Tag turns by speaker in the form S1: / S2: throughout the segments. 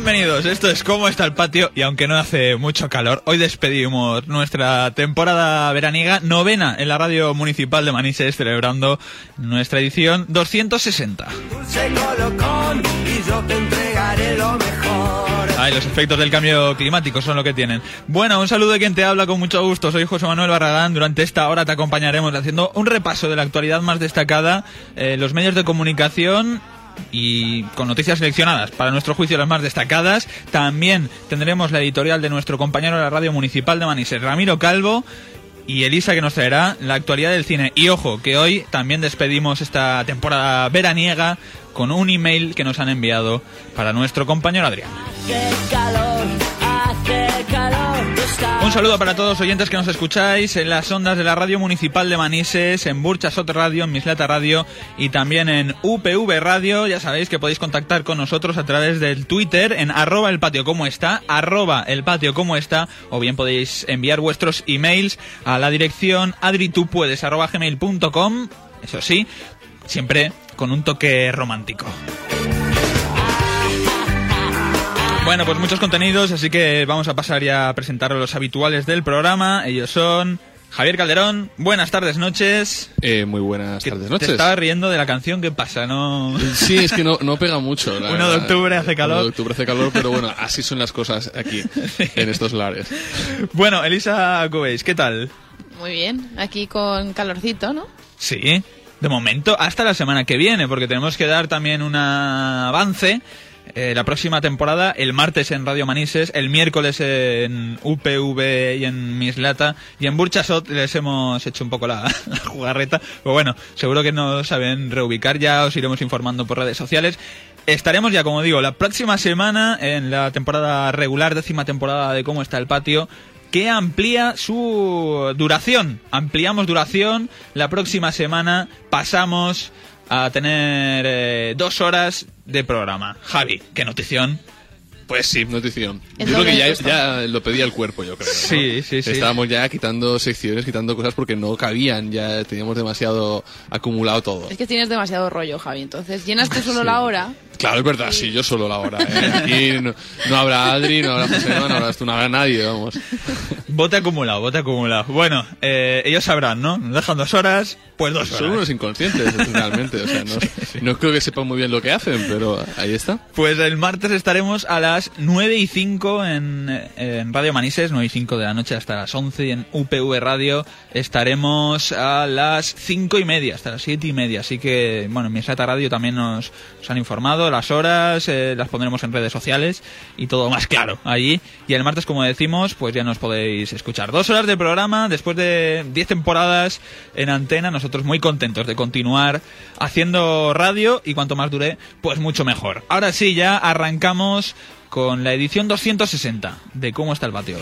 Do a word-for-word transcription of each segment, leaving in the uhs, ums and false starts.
S1: Bienvenidos, esto es Cómo está el patio y aunque no hace mucho calor, hoy despedimos nuestra temporada veraniega, novena en la radio municipal de Manises, celebrando nuestra edición doscientos sesenta. Ay, los efectos del cambio climático son lo que tienen. Bueno, un saludo de quien te habla con mucho gusto, soy José Manuel Barragán. Durante esta hora te acompañaremos haciendo un repaso de la actualidad más destacada, eh, los medios de comunicación y con noticias seleccionadas, para nuestro juicio las más destacadas. También tendremos la editorial de nuestro compañero de la radio municipal de Manises, Ramiro Calvo, y Elisa, que nos traerá la actualidad del cine. Y ojo, que hoy también despedimos esta temporada veraniega con un email que nos han enviado para nuestro compañero Adrián.
S2: Hace calor, hace calor.
S1: Un saludo para todos los oyentes que nos escucháis en las ondas de la radio municipal de Manises, en Burchasot Radio, en Mislata Radio y también en U P V Radio. Ya sabéis que podéis contactar con nosotros a través del Twitter en arroba el patio como está, arroba el patio como está, o bien podéis enviar vuestros emails a la dirección adritupuedes arroba gmail punto com, eso sí, siempre con un toque romántico. Bueno, pues muchos contenidos, así que vamos a pasar ya a presentar a los habituales del programa. Ellos son Javier Calderón. Buenas tardes, noches.
S3: Eh, muy buenas tardes, noches.
S1: Te estaba riendo de la canción, ¿qué pasa? No.
S3: Sí, es que no, no pega mucho. La
S1: uno de octubre hace calor.
S3: uno de octubre hace calor, pero bueno, así son las cosas aquí, sí, en estos lares.
S1: Bueno, Elisa Cubéis, ¿qué tal?
S4: Muy bien, aquí con calorcito, ¿no?
S1: Sí, de momento hasta la semana que viene, porque tenemos que dar también un avance. Eh, la próxima temporada, el martes en Radio Manises, el miércoles en U P V y en Mislata, y en Burchasot les hemos hecho un poco la, la jugarreta, pero bueno, seguro que nos saben reubicar, ya os iremos informando por redes sociales. Estaremos ya, como digo, la próxima semana en la temporada regular, décima temporada de Cómo está el patio, que amplía su duración. Ampliamos duración, la próxima semana pasamos a tener eh, dos horas de programa. Javi, ¿qué notición?
S3: Pues sí, notición.
S4: Es
S3: Yo
S4: lo
S3: creo que
S4: que
S3: ya,
S4: gusta.
S3: ya lo pedía el cuerpo, yo creo, ¿no?
S1: Sí, sí, sí.
S3: Estábamos ya quitando secciones, quitando cosas porque no cabían, ya teníamos demasiado acumulado todo.
S4: Es que tienes demasiado rollo, Javi, entonces llenas tú solo
S3: Sí.
S4: la hora.
S3: Claro, es verdad, sí, yo solo la hora. ¿eh? Aquí no, no habrá Adri, no habrá José, no habrá tú, no habrá nadie, vamos.
S1: Bote acumulado, bote acumulado. Bueno, eh, ellos sabrán, ¿no? Nos dejan dos horas, pues dos horas.
S3: Son unos inconscientes, realmente. O sea, no, no creo que sepan muy bien lo que hacen, pero ahí está.
S1: Pues el martes estaremos a las nueve y cinco en, en Radio Manises, nueve y cinco de la noche hasta las once, y en U P V Radio estaremos a las cinco y media, hasta las siete y media. Así que, bueno, en Mislata Radio también nos, nos han informado las horas, eh, las pondremos en redes sociales y todo más claro allí. Y el martes, como decimos, pues ya nos podéis escuchar. Dos horas de programa, después de diez temporadas en antena, nosotros muy contentos de continuar haciendo radio, y cuanto más dure, pues mucho mejor. Ahora sí, ya arrancamos con la edición doscientos sesenta de Cómo está el patio.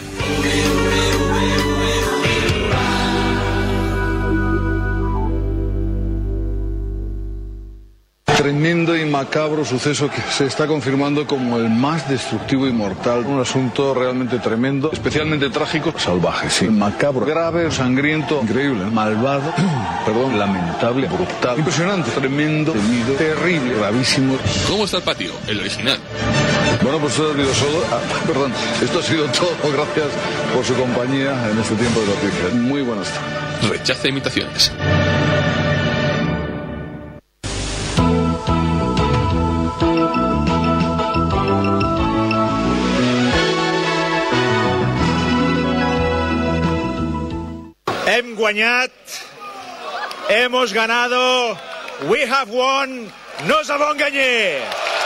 S5: Tremendo y macabro suceso que se está confirmando como el más destructivo y mortal. Un asunto realmente tremendo, especialmente trágico, salvaje, sí, macabro, grave, sangriento, increíble, malvado, perdón, lamentable, brutal, impresionante, tremendo, temido, terrible, gravísimo.
S3: ¿Cómo está el patio? El original.
S5: Bueno, pues esto ha sido solo, ah, perdón, esto ha sido todo. Gracias por su compañía en este tiempo de noticias. Muy buenas tardes.
S3: Rechaza imitaciones.
S6: Hem guanyat, hemos ganado, we have won, no se va enganyar.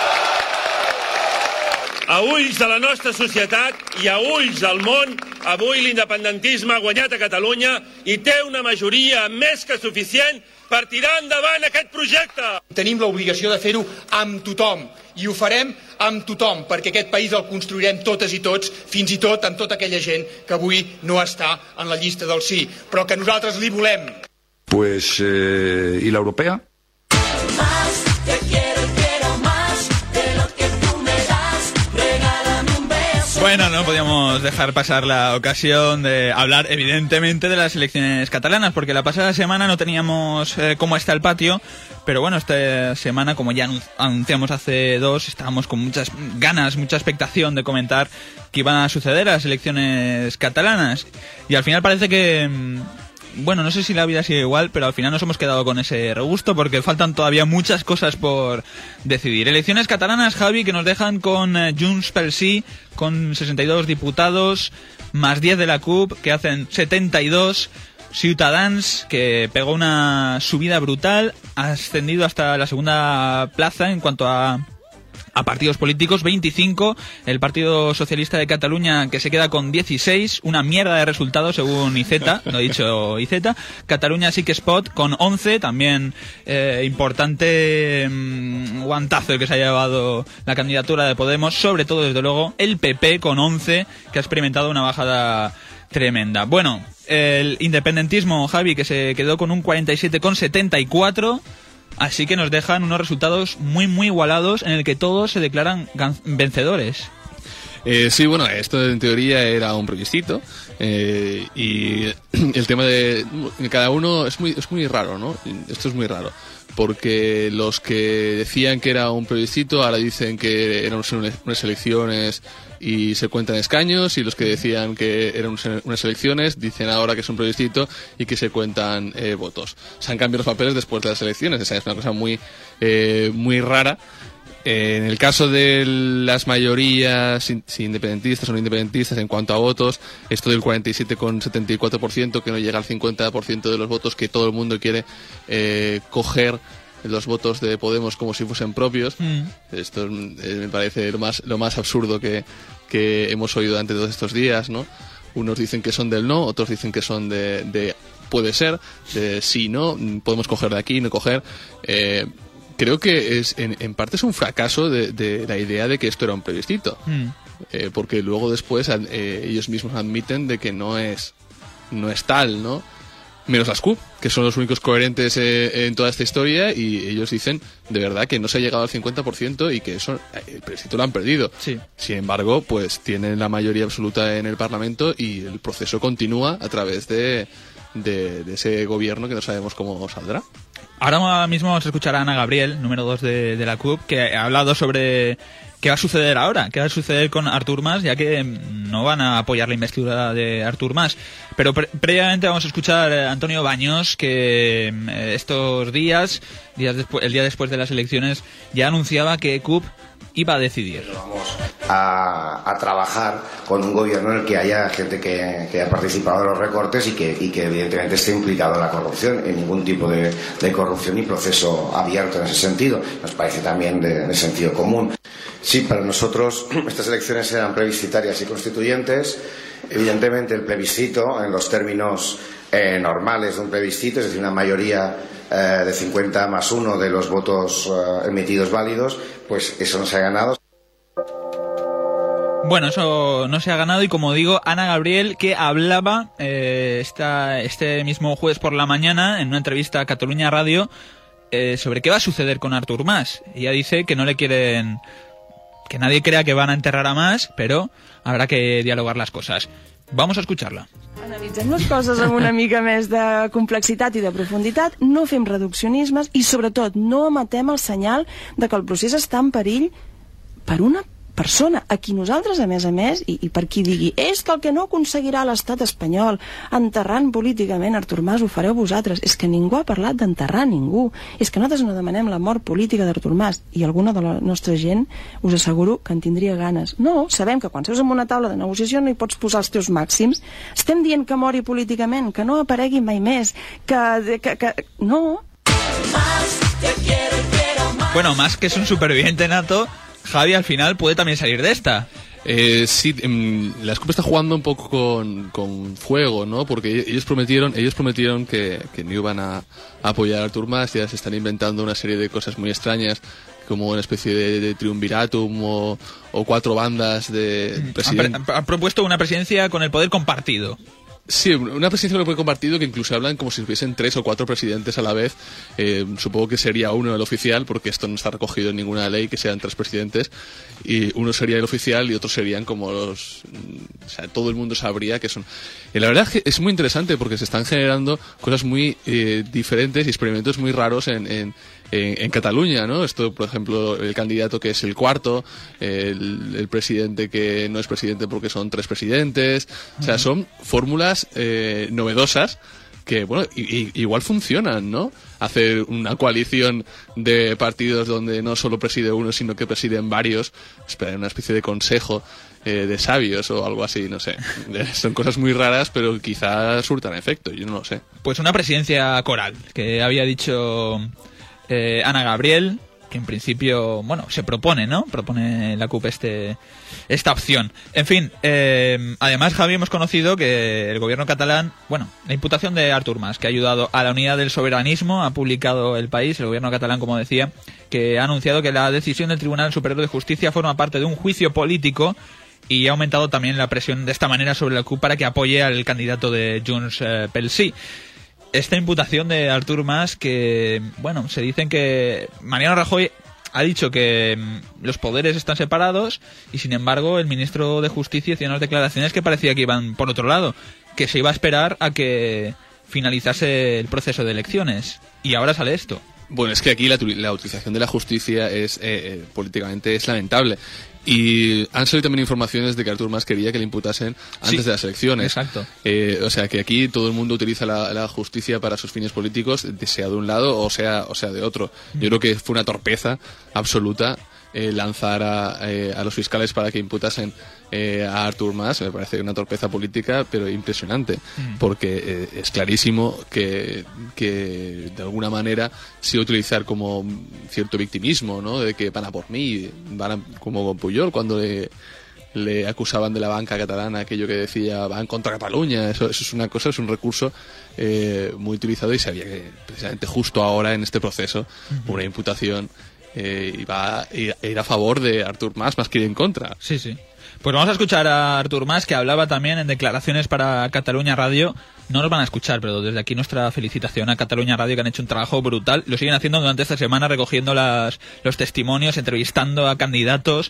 S7: A ulls de la nostra societat i a ulls del món, avui l'independentisme ha guanyat a Catalunya i té una majoria més que suficient per tirar endavant aquest projecte.
S8: Tenim l'obligació de fer-ho amb tothom, i ho farem amb tothom, perquè aquest país el construirem totes i tots, fins i tot amb tota aquella gent que avui no està en la llista del sí, però que nosaltres li volem.
S5: Pues, eh, ¿y la europea?
S2: Más, te quiero y quiero más de lo que tú me das. Regálame un beso.
S1: Bueno, Bueno, no podíamos dejar pasar la ocasión de hablar, evidentemente, de las elecciones catalanas, porque la pasada semana no teníamos eh, cómo está el patio, pero bueno, esta semana, como ya anunciamos hace dos, estábamos con muchas ganas, mucha expectación de comentar qué iban a suceder a las elecciones catalanas. Y al final parece que... Bueno, no sé si la vida sigue igual, pero al final nos hemos quedado con ese regusto porque faltan todavía muchas cosas por decidir. Elecciones catalanas, Javi, que nos dejan con eh, Junts pel Sí, con sesenta y dos diputados, más diez de la C U P, que hacen setenta y dos. Ciutadans, que pegó una subida brutal, ha ascendido hasta la segunda plaza en cuanto a... a partidos políticos, veinticinco, el Partido Socialista de Cataluña, que se queda con dieciséis, una mierda de resultados según I Z, lo ha dicho I Z, Cataluña Sí que Spot con once, también eh, importante mmm, guantazo el que se ha llevado la candidatura de Podemos, sobre todo desde luego el P P con once, que ha experimentado una bajada tremenda. Bueno, el independentismo, Javi, que se quedó con un cuarenta y siete coma setenta y cuatro. Así que nos dejan unos resultados muy, muy igualados en el que todos se declaran vencedores.
S3: Eh, sí, bueno, esto en teoría era un plebiscito eh, y el tema de cada uno es muy, es muy raro, ¿no? Esto es muy raro. Porque los que decían que era un plebiscito ahora dicen que eran unas elecciones y se cuentan escaños, y los que decían que eran unas elecciones dicen ahora que es un plebiscito y que se cuentan eh, votos. Se han cambiado los papeles después de las elecciones. Esa es una cosa muy, eh, muy rara. Eh, en el caso de las mayorías, si independentistas o no independentistas, en cuanto a votos, esto del cuarenta y siete coma setenta y cuatro por ciento, que no llega al cincuenta por ciento de los votos, que todo el mundo quiere eh, coger los votos de Podemos como si fuesen propios. Mm. Esto eh, me parece lo más, lo más absurdo que, que hemos oído durante todos estos días, ¿no? Unos dicen que son del no, otros dicen que son de, de puede ser, de sí, no, podemos coger de aquí, no coger... Eh, Creo que es en, en parte es un fracaso de, de la idea de que esto era un plebiscito, mm. eh, porque luego después eh, ellos mismos admiten de que no es no es tal, ¿no? Menos las C U P, que son los únicos coherentes eh, en toda esta historia, y ellos dicen de verdad que no se ha llegado al cincuenta por ciento y que eso el plebiscito lo han perdido.
S1: Sí.
S3: Sin embargo, pues tienen la mayoría absoluta en el Parlamento y el proceso continúa a través de, de, de ese gobierno que no sabemos cómo saldrá.
S1: Ahora mismo vamos a escuchar a Ana Gabriel, número dos de, de la C U P, que ha hablado sobre qué va a suceder ahora, qué va a suceder con Artur Mas, ya que no van a apoyar la investidura de Artur Mas. Pero pre- previamente vamos a escuchar a Antonio Baños, que eh, estos días, días despu- el día después de las elecciones, ya anunciaba que C U P iba a decidir.
S9: Vamos a, a trabajar con un gobierno en el que haya gente que, que haya participado en los recortes y que, y que evidentemente esté implicado en la corrupción, en ningún tipo de, de corrupción ni proceso abierto en ese sentido. Nos parece también de, de sentido común. Sí, para nosotros estas elecciones eran plebiscitarias y constituyentes. Evidentemente el plebiscito, en los términos eh, normales de un plebiscito, es decir, una mayoría eh, de cincuenta más uno de los votos eh, emitidos válidos, pues eso no se ha ganado.
S1: Bueno, eso no se ha ganado, y como digo, Ana Gabriel, que hablaba eh, esta, este mismo jueves por la mañana en una entrevista a Catalunya Radio eh, sobre qué va a suceder con Artur Mas. Ella dice que no le quieren... que nadie crea que van a enterrar a Mas, però habrá que dialogar las cosas. Vamos a escucharla.
S10: Analitzem les coses amb una mica més de complexitat i de profunditat, no fem reduccionismes i, sobretot, no emetem el senyal de que el procés està en perill per una persona, a qui nosaltres, a més a més, i, i per qui digui és que el que no aconseguirà l'estat espanyol enterrant políticament Artur Mas ho fareu vosaltres. És que ningú ha parlat d'enterrar ningú. És que nosaltres no demanem la mort política d'Artur Mas, i alguna de la nostra gent us asseguro que en tindria ganes. No, sabem que quan seus en una taula de negociació no hi pots posar els teus màxims. Estem dient que mori políticament, que no aparegui mai més, que... que, que no.
S1: Bueno, Mas, que es un superviviente nato, Javi, al final puede también salir de esta.
S3: Eh, sí, eh, la C U P está jugando un poco con, con fuego, ¿no? Porque ellos prometieron, ellos prometieron que, que no iban a, a apoyar a Artur Mas. Ya se están inventando una serie de cosas muy extrañas, como una especie de, de triunviratum o, o cuatro bandas de presidente.
S1: Han, han propuesto una presidencia con el poder compartido.
S3: Sí, una presidencia lo puede compartido que incluso hablan como si hubiesen tres o cuatro presidentes a la vez. Eh, supongo que sería uno el oficial, porque esto no está recogido en ninguna ley que sean tres presidentes. Y uno sería el oficial y otros serían como los... O sea, todo el mundo sabría que son... Y la verdad es que es muy interesante porque se están generando cosas muy eh, diferentes y experimentos muy raros en... en En, en Cataluña, ¿no? Esto, por ejemplo, el candidato que es el cuarto, el, el presidente que no es presidente porque son tres presidentes, o sea, son fórmulas eh, novedosas que, bueno, y, y, igual funcionan, ¿no? Hacer una coalición de partidos donde no solo preside uno, sino que presiden varios, espera, una especie de consejo eh, de sabios o algo así, no sé. Son cosas muy raras, pero quizás surtan efecto, yo no lo sé.
S1: Pues una presidencia coral, que había dicho... Eh, Ana Gabriel, que en principio, bueno, se propone, ¿no? Propone la C U P este, esta opción. En fin, eh, además, Javi, hemos conocido que el gobierno catalán, bueno, la imputación de Artur Mas, que ha ayudado a la unidad del soberanismo, ha publicado El País, el gobierno catalán, como decía, que ha anunciado que la decisión del Tribunal Superior de Justicia forma parte de un juicio político y ha aumentado también la presión de esta manera sobre la C U P para que apoye al candidato de Junts eh, pel Sí. Esta imputación de Artur Mas, que, bueno, se dicen que Mariano Rajoy ha dicho que mm, los poderes están separados y, sin embargo, el ministro de Justicia hacía unas declaraciones que parecía que iban por otro lado, que se iba a esperar a que finalizase el proceso de elecciones. Y ahora sale esto.
S3: Bueno, es que aquí la, la utilización de la justicia es eh, eh, políticamente es lamentable. Y han salido también informaciones de que Artur Mas quería que le imputasen antes
S1: sí,
S3: de las elecciones.
S1: Exacto.
S3: Eh, o sea que aquí todo el mundo utiliza la, la justicia para sus fines políticos, sea de un lado o sea, o sea de otro. Yo creo que fue una torpeza absoluta eh, lanzar a, eh, a los fiscales para que imputasen eh, a Artur Mas. Me parece una torpeza política, pero impresionante, mm. porque eh, es clarísimo que, que de alguna manera se va a utilizar como cierto victimismo, ¿no? De que van a por mí, van a, como Pujol cuando le, le acusaban de la banca catalana, aquello que decía van contra Cataluña. Eso, eso es una cosa, es un recurso eh, muy utilizado y sabía que precisamente justo ahora en este proceso uh-huh. una imputación eh, iba a ir a favor de Artur Mas más que en contra.
S1: Sí, sí. Pues vamos a escuchar a Artur Mas, que hablaba también en declaraciones para Catalunya Radio. No nos van a escuchar, pero desde aquí nuestra felicitación a Catalunya Radio, que han hecho un trabajo brutal. Lo siguen haciendo durante esta semana, recogiendo las, los testimonios, entrevistando a candidatos.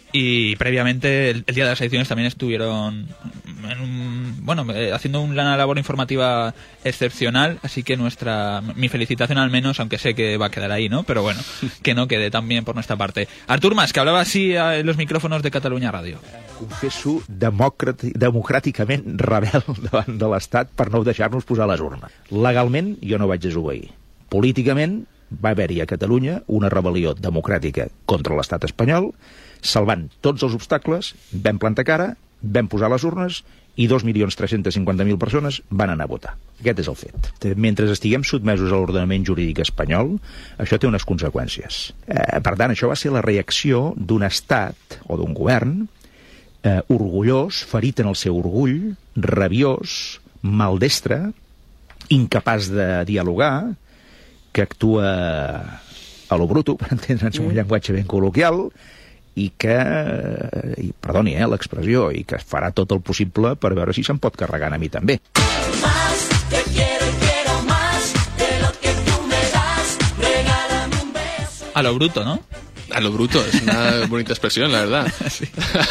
S1: Y previamente, el, el día de las elecciones, también estuvieron en un, bueno, eh, haciendo una labor informativa excepcional. Así que nuestra mi felicitación al menos, aunque sé que va a quedar ahí, ¿no? Pero bueno, que no quede también por nuestra parte. Artur Mas, que hablaba así en los micrófonos de Catalunya Radio.
S11: Confesso democràtic, democràticament rebel davant de l'Estat per no deixar-nos posar les urnes. Legalment, jo no vaig desobeir. Políticament, va haver-hi a Catalunya una rebel·lió democràtica contra l'Estat espanyol, salvant tots els obstacles, vam plantar cara, vam posar les urnes i dos milions tres-cents cinquanta mil persones van anar a votar. Aquest és el fet. Mentre estiguem sotmesos a l'ordenament jurídic espanyol, això té unes conseqüències. Eh, per tant, això va ser la reacció d'un estat o d'un govern eh, orgullós, ferit en el seu orgull, rabiós, maldestre, incapaç de dialogar, que actua a lo bruto, per entendre'ns un llenguatge ben col·loquial, i que, i, perdoni eh, l'expressió, i que farà tot el possible per veure si se'n pot carregar a mi també.
S2: Más, te quiero y quiero más de lo que tú me das, regálame un beso.
S1: A lo bruto, ¿no?
S3: A lo bruto, es una bonita expresión, la verdad. Sí.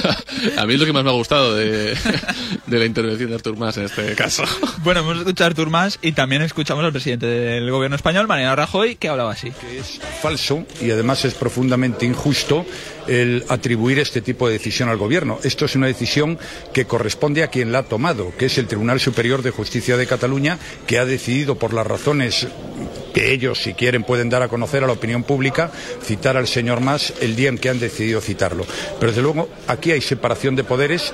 S3: A mí es lo que más me ha gustado de, de la intervención de Artur Mas en este caso.
S1: Bueno, hemos escuchado a Artur Mas y también escuchamos al presidente del gobierno español, Mariano Rajoy, que hablaba así.
S12: Que es falso y además es profundamente injusto el atribuir este tipo de decisión al gobierno. Esto es una decisión que corresponde a quien la ha tomado, que es el Tribunal Superior de Justicia de Cataluña, que ha decidido por las razones que ellos, si quieren, pueden dar a conocer a la opinión pública, citar al señor Mas el día en que han decidido citarlo. Pero desde luego aquí hay separación de poderes.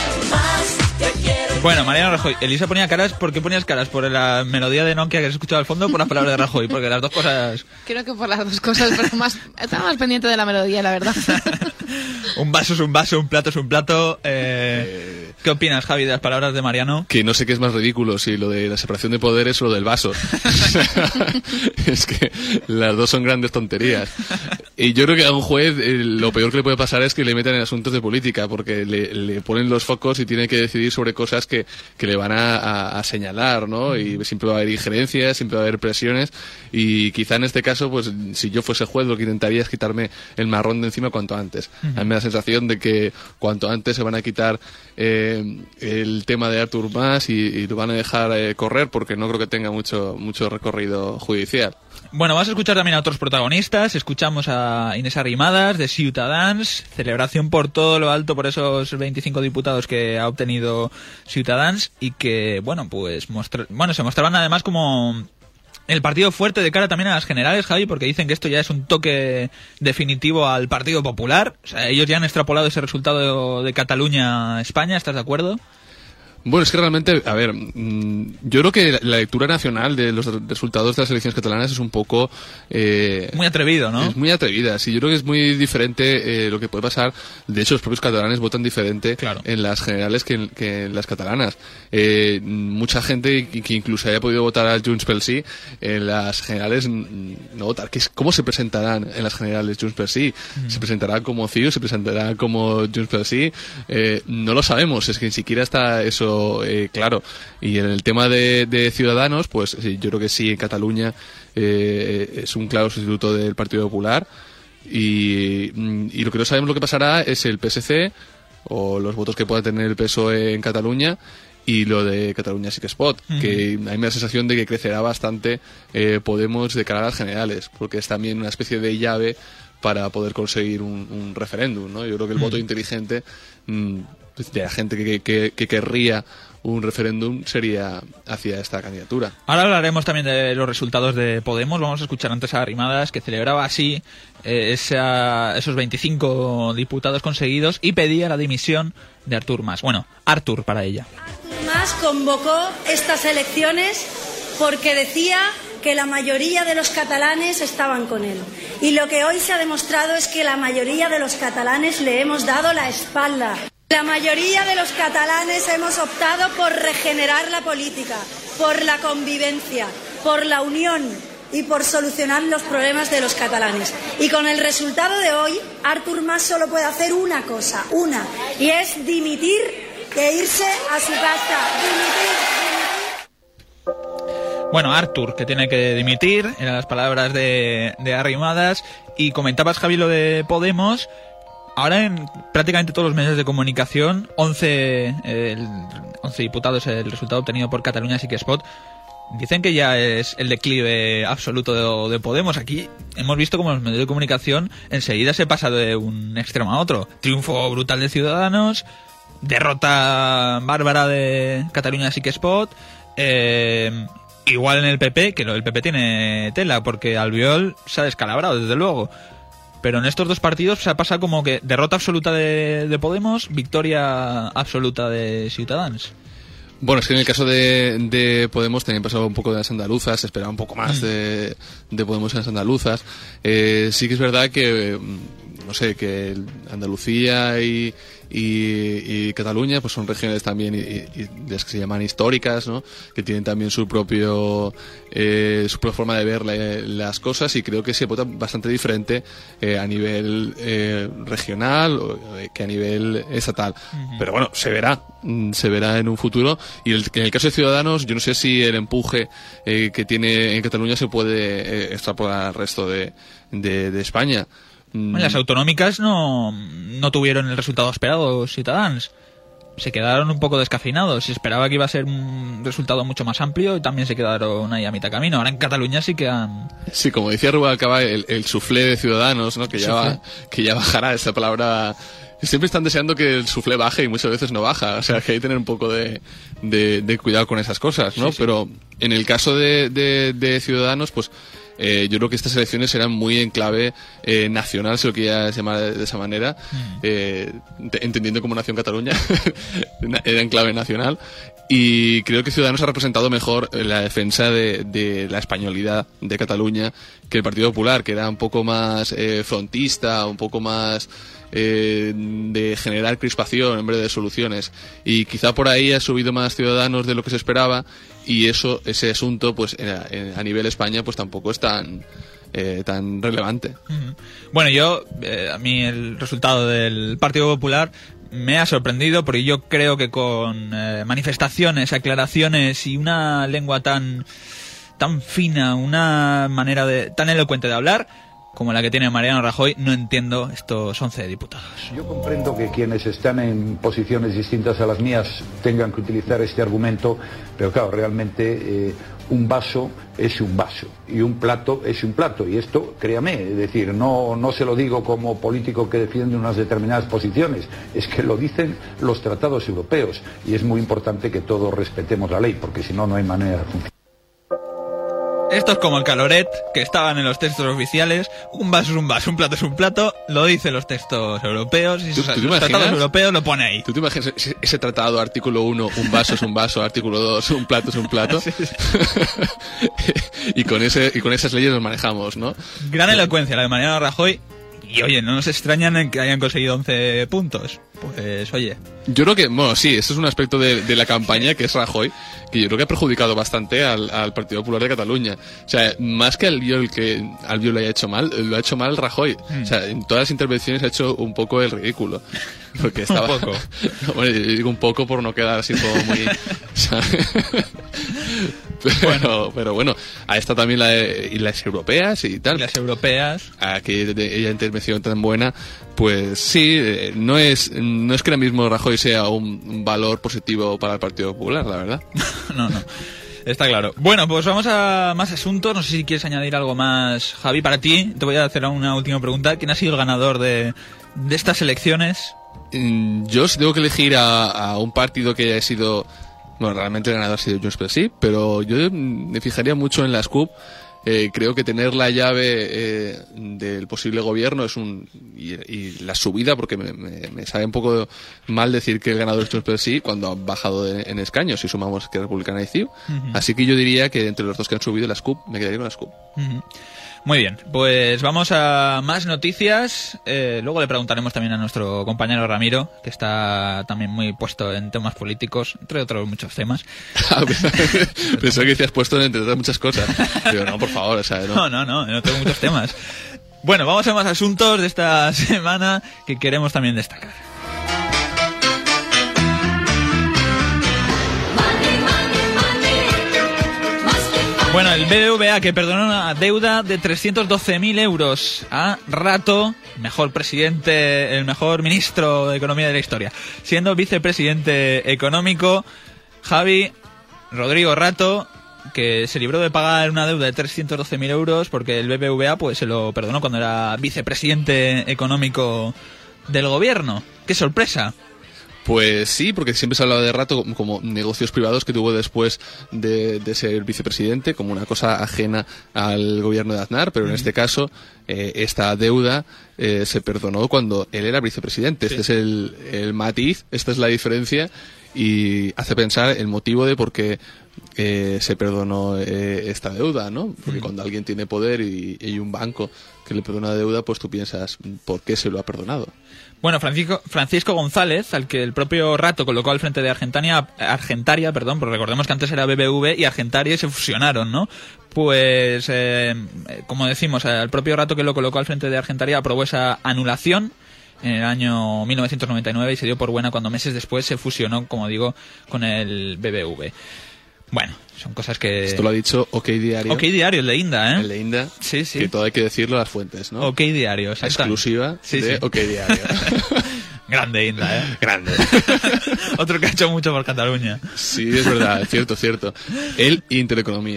S1: Bueno, Mariano Rajoy, Elisa ponía caras. ¿Por qué ponías caras? ¿Por la melodía de Nokia que has escuchado al fondo o por las palabras de Rajoy? Porque las dos cosas...
S4: Creo que por las dos cosas, pero más estaba más pendiente de la melodía, la verdad.
S1: Un vaso es un vaso, un plato es un plato. Eh, ¿Qué opinas, Javi, de las palabras de Mariano?
S3: Que no sé qué es más ridículo, si lo de la separación de poderes o lo del vaso. Es que las dos son grandes tonterías. Y yo creo que a un juez eh, lo peor que le puede pasar es que le metan en asuntos de política, porque le, le ponen los focos y tiene que decidir sobre cosas que, que le van a, a, a señalar, ¿no? Y siempre va a haber injerencias, siempre va a haber presiones, y quizá en este caso, pues si yo fuese juez, lo que intentaría es quitarme el marrón de encima cuanto antes. Uh-huh. A mí me da la sensación de que cuanto antes se van a quitar eh, el tema de Artur Mas y, y lo van a dejar eh, correr, porque no creo que tenga mucho, mucho recorrido judicial.
S1: Bueno, vamos a escuchar también a otros protagonistas. Escuchamos a Inés Arrimadas, de Ciutadans. Celebración por todo lo alto por esos veinticinco diputados que ha obtenido Ciutadans y que, bueno, pues mostra... bueno, se mostraban además como el partido fuerte de cara también a las generales, Javi, porque dicen que esto ya es un toque definitivo al Partido Popular. O sea, ellos ya han extrapolado ese resultado de Cataluña a España, ¿estás de acuerdo?
S3: Bueno, es que realmente, a ver, yo creo que la lectura nacional de los resultados de las elecciones catalanas es un poco... Eh,
S1: muy atrevido, ¿no?
S3: Es muy atrevida, sí. Yo creo que es muy diferente eh, lo que puede pasar. De hecho, los propios catalanes votan diferente claro. en las generales que en, que en las catalanas. Eh, mucha gente que incluso haya podido votar a Junts pel Sí, en las generales no votar. ¿Cómo se presentarán en las generales Junts pel Sí? Mm. ¿Se presentará como C I U? ¿Se presentará como Junts pel Sí? Eh, no lo sabemos, es que ni siquiera está eso Eh, claro. Y en el tema de, de Ciudadanos, pues sí, yo creo que sí, en Cataluña eh, es un claro sustituto del Partido Popular y, y lo que no sabemos lo que pasará es el P S C o los votos que pueda tener el P S O E en Cataluña y lo de Catalunya sí que es pot, uh-huh. que a mí me da la sensación de que crecerá bastante eh, Podemos de cara a las generales, porque es también una especie de llave para poder conseguir un, un referéndum, ¿no? Yo creo que el uh-huh. voto inteligente mmm, de la gente que, que, que querría un referéndum sería hacia esta candidatura.
S1: Ahora hablaremos también de los resultados de Podemos. Vamos a escuchar antes a Arrimadas, que celebraba así eh, esa, esos veinticinco diputados conseguidos y pedía la dimisión de Artur Mas. Bueno, Artur para ella.
S13: Artur Mas convocó estas elecciones porque decía que la mayoría de los catalanes estaban con él. Y lo que hoy se ha demostrado es que la mayoría de los catalanes le hemos dado la espalda. La mayoría de los catalanes hemos optado por regenerar la política, por la convivencia, por la unión y por solucionar los problemas de los catalanes. Y con el resultado de hoy, Artur Mas solo puede hacer una cosa, una, y es dimitir e irse a su casa. Dimitir, dimitir.
S1: Bueno, Artur, que tiene que dimitir, eran las palabras de, de Arrimadas, y comentabas, Javi, lo de Podemos. Ahora en prácticamente todos los medios de comunicación, once, eh, el, once diputados, el resultado obtenido por Catalunya sí que es pot, dicen que ya es el declive absoluto de, de Podemos. Aquí hemos visto como los medios de comunicación enseguida se pasa de un extremo a otro. Triunfo brutal de Ciudadanos, derrota bárbara de Catalunya sí que es pot, eh, igual en el P P, que lo del P P tiene tela, porque Albiol se ha descalabrado, desde luego. Pero en estos dos partidos se ha pasado como que derrota absoluta de, de Podemos, victoria absoluta de Ciutadans.
S3: Bueno, es que en el caso de, de Podemos también pasaba un poco de las andaluzas, se esperaba un poco más mm. de, de Podemos en las andaluzas. Eh, sí que es verdad que, no sé, que Andalucía y, y, y Cataluña pues son regiones también y, y las que se llaman históricas, ¿no? Que tienen también su propio eh, su propia forma de ver la, las cosas, y creo que se vota bastante diferente eh, a nivel eh, regional que a nivel estatal. Uh-huh. Pero bueno, se verá, se verá en un futuro. Y el, en el caso de Ciudadanos, yo no sé si el empuje eh, que tiene en Cataluña se puede eh, extrapolar al resto de, de, de España.
S1: Las autonómicas no, no tuvieron el resultado esperado, Ciutadans. Se quedaron un poco descafeinados. Se esperaba que iba a ser un resultado mucho más amplio y también se quedaron ahí a mitad camino. Ahora en Cataluña sí que han...
S3: Sí, como decía Rubalcaba, el, el suflé de Ciudadanos, ¿no? Que ya, va, que ya bajará, esa palabra... Siempre están deseando que el suflé baje y muchas veces no baja. O sea, que hay que tener un poco de, de, de cuidado con esas cosas, ¿no? Sí, sí. Pero en el caso de, de, de Ciudadanos, pues... Eh, yo creo que estas elecciones eran muy en clave eh, nacional, si lo quería llamar de esa manera, mm. eh, entendiendo como nación Cataluña, era en clave nacional, y creo que Ciudadanos ha representado mejor la defensa de, de la españolidad de Cataluña que el Partido Popular, que era un poco más eh, frontista, un poco más eh, de generar crispación en vez de soluciones, y quizá por ahí ha subido más Ciudadanos de lo que se esperaba. Y eso, ese asunto, pues a nivel España, pues tampoco es tan eh, tan relevante.
S1: Uh-huh. Bueno, yo, eh, a mí el resultado del Partido Popular me ha sorprendido porque yo creo que con eh, manifestaciones, aclaraciones y una lengua tan tan fina, una manera de tan elocuente de hablar como la que tiene Mariano Rajoy, no entiendo estos once diputados.
S12: Yo comprendo que quienes están en posiciones distintas a las mías tengan que utilizar este argumento, pero claro, realmente eh, un vaso es un vaso y un plato es un plato, y esto, créame, es decir, no, no se lo digo como político que defiende unas determinadas posiciones, es que lo dicen los tratados europeos, y es muy importante que todos respetemos la ley, porque si no, no hay manera de funcionar.
S1: Esto es como el caloret, que estaban en los textos oficiales. Un vaso es un vaso, un plato es un plato. Lo dicen los textos europeos y sus, los tratados europeos lo pone ahí.
S3: ¿Tú te imaginas ese, ese tratado, artículo uno, un vaso es un vaso, artículo dos, un plato es un plato? Sí, sí. y, con ese, y con esas leyes nos manejamos, ¿no?
S1: Gran elocuencia la de Mariano Rajoy. Y oye, no nos extrañan en que hayan conseguido once puntos. Pues oye.
S3: Yo creo que, bueno, sí, eso es un aspecto de, de la campaña, que es Rajoy, que yo creo que ha perjudicado bastante al, al Partido Popular de Cataluña. O sea, más que al Biol, que al Biol lo haya hecho mal, lo ha hecho mal Rajoy. Mm. O sea, en todas las intervenciones ha hecho un poco el ridículo. Porque estaba,
S1: un poco.
S3: Bueno, yo digo un poco por no quedar así todo muy... pero, bueno. pero bueno, ahí está también la, y las europeas y tal.
S1: Las europeas.
S3: Aquí ella intervención tan buena, pues sí, no es no es que ahora mismo Rajoy sea un, un valor positivo para el Partido Popular, la verdad.
S1: no, no. Está claro. Bueno, pues vamos a más asuntos. No sé si quieres añadir algo más, Javi. Para ti, te voy a hacer una última pregunta. ¿Quién ha sido el ganador de, de estas elecciones?
S3: Yo, si tengo que elegir a, a un partido que haya sido... Bueno, realmente el ganador ha sido Junts per Sí, pero yo me fijaría mucho en la SCUP. Eh, creo que tener la llave eh, del posible gobierno es un y, y la subida, porque me, me, me sabe un poco mal decir que el ganador es Junts per Sí cuando han bajado de, en escaños, si sumamos que Republicana y C I U. Uh-huh. Así que yo diría que entre los dos que han subido, la SCUP, me quedaría con la SCUP.
S1: Uh-huh. Muy bien, pues vamos a más noticias. Eh, luego le preguntaremos también a nuestro compañero Ramiro, que está también muy puesto en temas políticos, entre otros muchos temas.
S3: Pensé que decías puesto entre otras muchas cosas. Digo, no, por favor, o sea, no.
S1: No, no, no, en otros muchos temas. Bueno, vamos a más asuntos de esta semana que queremos también destacar. Bueno, el B B V A que perdonó una deuda de trescientos doce mil euros a Rato, mejor presidente, el mejor ministro de Economía de la historia, siendo vicepresidente económico. Javi, Rodrigo Rato, que se libró de pagar una deuda de trescientos doce mil euros porque el B B V A pues se lo perdonó cuando era vicepresidente económico del gobierno. ¡Qué sorpresa!
S3: Pues sí, porque siempre se ha hablado de Rato como, como negocios privados que tuvo después de, de ser vicepresidente, como una cosa ajena al gobierno de Aznar, pero en mm. este caso eh, esta deuda eh, se perdonó cuando él era vicepresidente. Sí. Este es el, el matiz, esta es la diferencia, y hace pensar el motivo de por qué eh, se perdonó eh, esta deuda, ¿no? Porque mm. cuando alguien tiene poder y, y hay un banco que le perdona la deuda, pues tú piensas, ¿por qué se lo ha perdonado?
S1: Bueno, Francisco, Francisco González, al que el propio Rato colocó al frente de Argentaria, Argentaria, perdón, porque recordemos que antes era B B V y Argentaria y se fusionaron, ¿no? Pues, eh, como decimos, el propio Rato que lo colocó al frente de Argentaria aprobó esa anulación en el año mil novecientos noventa y nueve y se dio por buena cuando meses después se fusionó, como digo, con el B B V. Bueno, son cosas que...
S3: Esto lo ha dicho OK Diario.
S1: OK Diario, el de Inda, ¿eh?
S3: El de Inda.
S1: Sí, sí.
S3: Que todo hay que decirlo a las fuentes, ¿no?
S1: OK Diario, exacto.
S3: Exclusiva
S1: sí,
S3: de
S1: sí.
S3: OK Diario.
S1: Grande Inda, ¿eh?
S3: Grande.
S1: Otro que ha hecho mucho por Cataluña.
S3: Sí, es verdad, es cierto, cierto. Él y Intereconomía.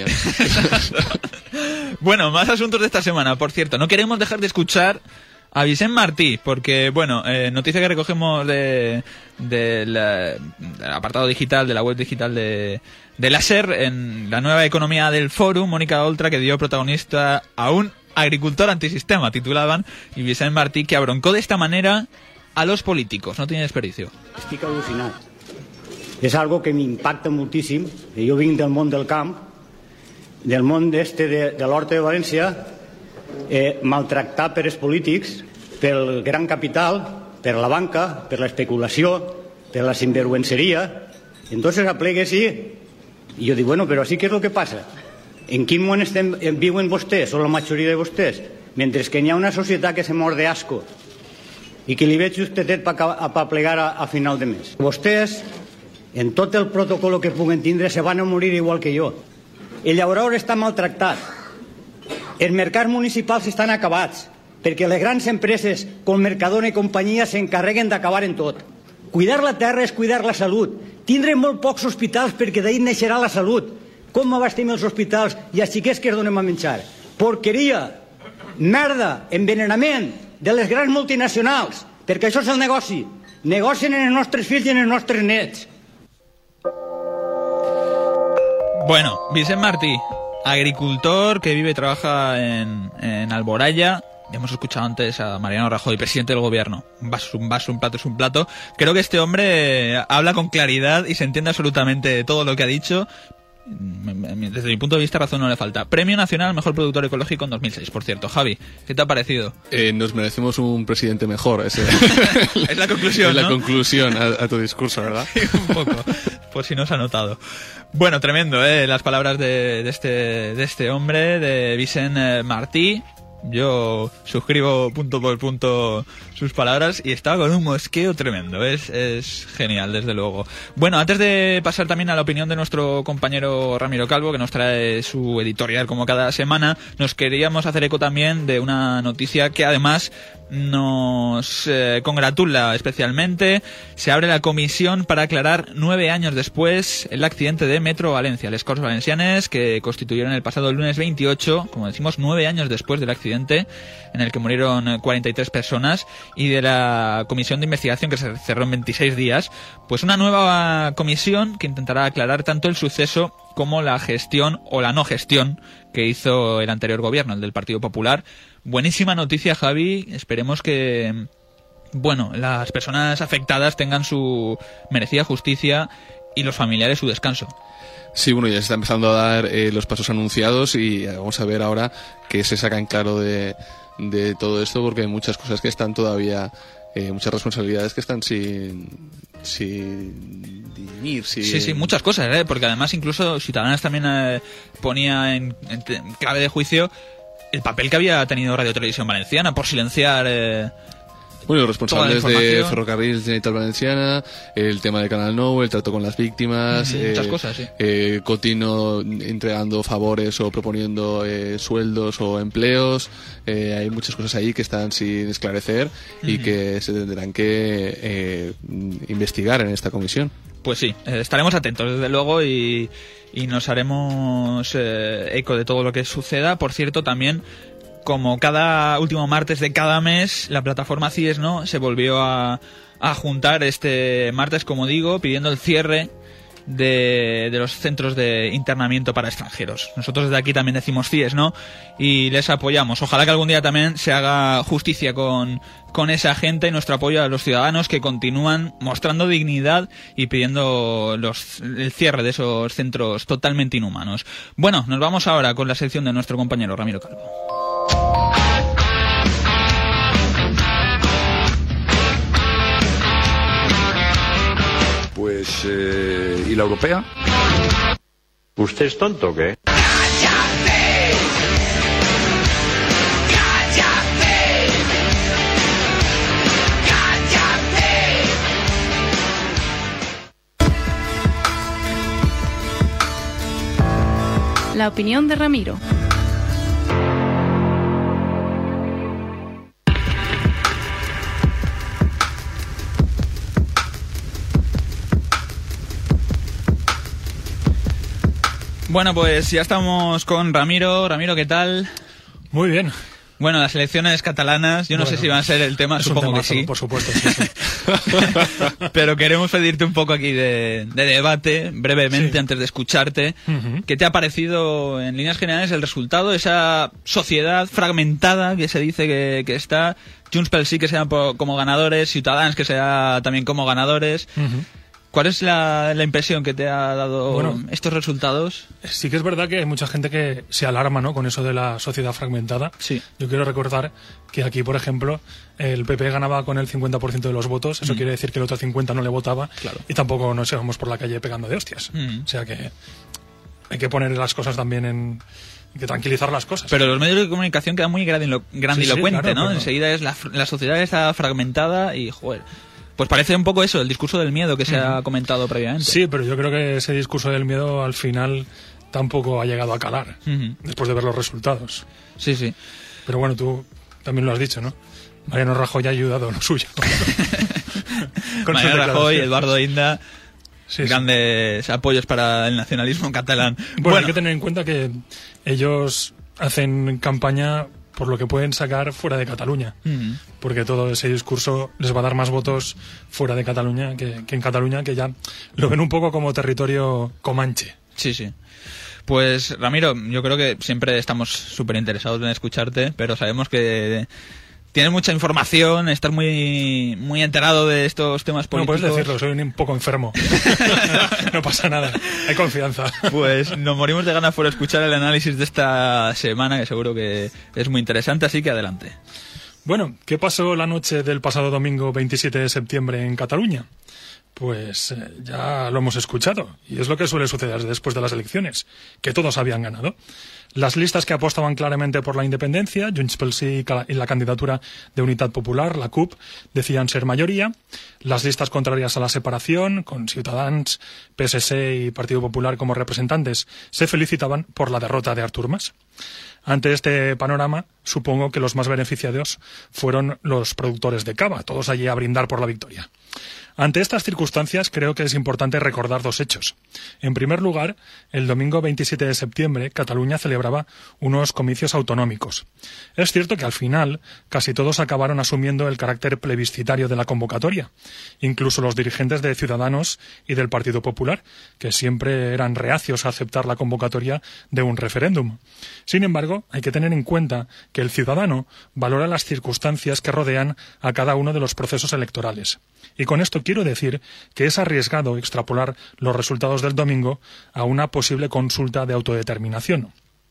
S1: Bueno, más asuntos de esta semana. Por cierto, no queremos dejar de escuchar a Vicent Martí, porque, bueno, eh, noticia que recogemos de, de la, del apartado digital, de la web digital de, de la SER, en la nueva economía del Fórum, Mónica Oltra, que dio protagonista a un agricultor antisistema, titulaban, y Vicent Martí, que abroncó de esta manera a los políticos. No tiene desperdicio.
S14: Estic al·lucinat. És algo que m'impacta moltíssim. Jo vinc del món del camp, del món este de, de l'Horta de València, eh, maltractar per els polítics, pel gran capital, per la banca, per l'especulació, per la sinvergüenceria. Entonces aplegue sí. Y yo digo, bueno, pero así, ¿qué es lo que pasa? En quin món estem, viuen vostès, o la majoria de vostès? Mentre que n'hi ha una societat que se mor d'asco i que li veig justet per pa plegar a, a final de mes. Vostès, en tot el protocol que puguen tindre, se van a morir igual que jo. El llaurador està maltractat. Els mercats municipals estan acabats, perquè les grans empreses, com Mercadona i companyia, s'encarreguen d'acabar en tot. Cuidar la terra és cuidar la salut. Tindrem molt pocs hospitals perquè d'ahir neixerà la salut. Com abastim els hospitals i als xiquets que es donem a menjar? Porqueria, merda, envenenament de les grans multinacionals, perquè això és el negoci. Negocien en els nostres fills i en els nostres nets.
S1: Bueno, Vicent Martí, agricultor que vive y trabaja en, en Alboraya. Hemos escuchado antes a Mariano Rajoy, presidente del gobierno. Un vaso es un vaso, un plato es un plato. Creo que este hombre habla con claridad y se entiende absolutamente todo lo que ha dicho. Desde mi punto de vista, razón no le falta. Premio Nacional Mejor Productor Ecológico en dos mil seis, por cierto. Javi, ¿qué te ha parecido?
S3: Eh, nos merecemos un presidente mejor. Ese.
S1: Es la conclusión,
S3: Es la
S1: ¿no?
S3: conclusión a, a tu discurso, ¿verdad?
S1: Un poco, por si no se ha notado. Bueno, tremendo, ¿eh? Las palabras de, de, este, de este hombre, de Vicent Martí. Yo suscribo punto por punto sus palabras y estaba con un mosqueo tremendo, es, es genial, desde luego. Bueno, antes de pasar también a la opinión de nuestro compañero Ramiro Calvo, que nos trae su editorial como cada semana, nos queríamos hacer eco también de una noticia que además nos eh, congratula especialmente. Se abre la comisión para aclarar nueve años después el accidente de Metro Valencia, les Corts Valencianes, que constituyeron el pasado lunes veintiocho, como decimos, nueve años después del accidente en el que murieron cuarenta y tres personas, y de la comisión de investigación que se cerró en veintiséis días, pues una nueva comisión que intentará aclarar tanto el suceso como la gestión o la no gestión que hizo el anterior gobierno, el del Partido Popular. Buenísima noticia, Javi. Esperemos que, bueno, las personas afectadas tengan su merecida justicia y los familiares su descanso.
S3: Sí, bueno, ya se está empezando a dar eh, los pasos anunciados y eh, vamos a ver ahora qué se saca en claro de, de todo esto, porque hay muchas cosas que están todavía, eh, muchas responsabilidades que están sin, sin dirimir. Sin...
S1: Sí, sí, muchas cosas, ¿eh? Porque además incluso Ciudadanos también eh, ponía en, en, en clave de juicio el papel que había tenido Radio Televisión Valenciana por silenciar... Eh,
S3: Bueno, los responsables de Ferrocarrils Generalitat Valenciana, el tema de Canal Nou, el trato con las víctimas,
S1: mm,
S3: eh,
S1: muchas cosas, sí.
S3: eh, Cotino entregando favores o proponiendo eh, sueldos o empleos, eh, hay muchas cosas ahí que están sin esclarecer y mm-hmm. que se tendrán que eh, investigar en esta comisión.
S1: Pues sí, eh, estaremos atentos desde luego y, y nos haremos eh, eco de todo lo que suceda. Por cierto, también, como cada último martes de cada mes, la plataforma CIES No se volvió a, a juntar este martes, como digo, pidiendo el cierre de, de los centros de internamiento para extranjeros. Nosotros desde aquí también decimos CIES No y les apoyamos. Ojalá que algún día también se haga justicia con, con esa gente, y nuestro apoyo a los ciudadanos que continúan mostrando dignidad y pidiendo los, el cierre de esos centros totalmente inhumanos. Bueno, nos vamos ahora con la sección de nuestro compañero Ramiro Calvo.
S12: Pues, eh, ¿y la europea?
S15: ¿Usted es tonto o qué?
S16: La opinión de Ramiro.
S1: Bueno, pues ya estamos con Ramiro. Ramiro, ¿qué tal?
S17: Muy bien.
S1: Bueno, las elecciones catalanas, yo no
S17: bueno,
S1: sé si van a ser el tema, supongo
S17: temazo,
S1: que sí.
S17: Por supuesto, sí, sí.
S1: Pero queremos pedirte un poco aquí de, de debate, brevemente, sí. antes de escucharte. Uh-huh. ¿Qué te ha parecido, en líneas generales, el resultado? Esa sociedad fragmentada que se dice que, que está, Junts pel Sí que sea como ganadores, Ciutadans que sea también como ganadores. Uh-huh. ¿Cuál es la, la impresión que te ha dado bueno, estos resultados?
S17: Sí que es verdad que hay mucha gente que se alarma, ¿no?, con eso de la sociedad fragmentada.
S1: Sí.
S17: Yo quiero recordar que aquí, por ejemplo, el P P ganaba con el cincuenta por ciento de los votos. Eso mm. quiere decir que el otro cincuenta por ciento no le votaba.
S1: Claro.
S17: Y tampoco nos íbamos por la calle pegando de hostias.
S1: Mm.
S17: O sea que hay que poner las cosas también en... Hay que tranquilizar las cosas.
S1: Pero los medios de comunicación quedan muy grandilo- grandilocuente,
S17: sí, sí, claro,
S1: ¿no?
S17: pero...
S1: Enseguida es la, la sociedad está fragmentada y, joder... Pues parece un poco eso, el discurso del miedo que se ha comentado previamente.
S17: Sí, pero yo creo que ese discurso del miedo al final tampoco ha llegado a calar,
S1: uh-huh.
S17: después de ver los resultados.
S1: Sí, sí.
S17: Pero bueno, tú también lo has dicho, ¿no? Mariano Rajoy ha ayudado lo suyo.
S1: Mariano Rajoy, Eduardo Inda,
S17: sí,
S1: grandes sí. apoyos para el nacionalismo catalán.
S17: Bueno,
S1: bueno,
S17: hay que tener en cuenta que ellos hacen campaña por lo que pueden sacar fuera de Cataluña, uh-huh. porque todo ese discurso les va a dar más votos fuera de Cataluña que, que en Cataluña, que ya lo ven un poco como territorio comanche.
S1: Sí, sí. Pues Ramiro, yo creo que siempre estamos súper interesados en escucharte, pero sabemos que tienes mucha información, estás muy muy enterado de estos temas políticos.
S17: No puedes decirlo, soy un poco enfermo. No pasa nada, hay confianza.
S1: Pues nos morimos de ganas por escuchar el análisis de esta semana, que seguro que es muy interesante, así que adelante.
S17: Bueno, ¿qué pasó la noche del pasado domingo veintisiete de septiembre en Cataluña? Pues eh, ya lo hemos escuchado, y es lo que suele suceder después de las elecciones, que todos habían ganado. Las listas que apostaban claramente por la independencia, Junts pel Sí y la candidatura de Unitat Popular, la C U P, decían ser mayoría. Las listas contrarias a la separación, con Ciutadans, P S C y Partido Popular como representantes, se felicitaban por la derrota de Artur Mas. Ante este panorama, supongo que los más beneficiados fueron los productores de cava, todos allí a brindar por la victoria. Ante estas circunstancias, creo que es importante recordar dos hechos. En primer lugar, el domingo veintisiete de septiembre, Cataluña celebraba unos comicios autonómicos. Es cierto que al final casi todos acabaron asumiendo el carácter plebiscitario de la convocatoria, incluso los dirigentes de Ciudadanos y del Partido Popular, que siempre eran reacios a aceptar la convocatoria de un referéndum. Sin embargo, hay que tener en cuenta que el ciudadano valora las circunstancias que rodean a cada uno de los procesos electorales. Y con esto quiero decir que es arriesgado extrapolar los resultados del domingo a una posible consulta de autodeterminación.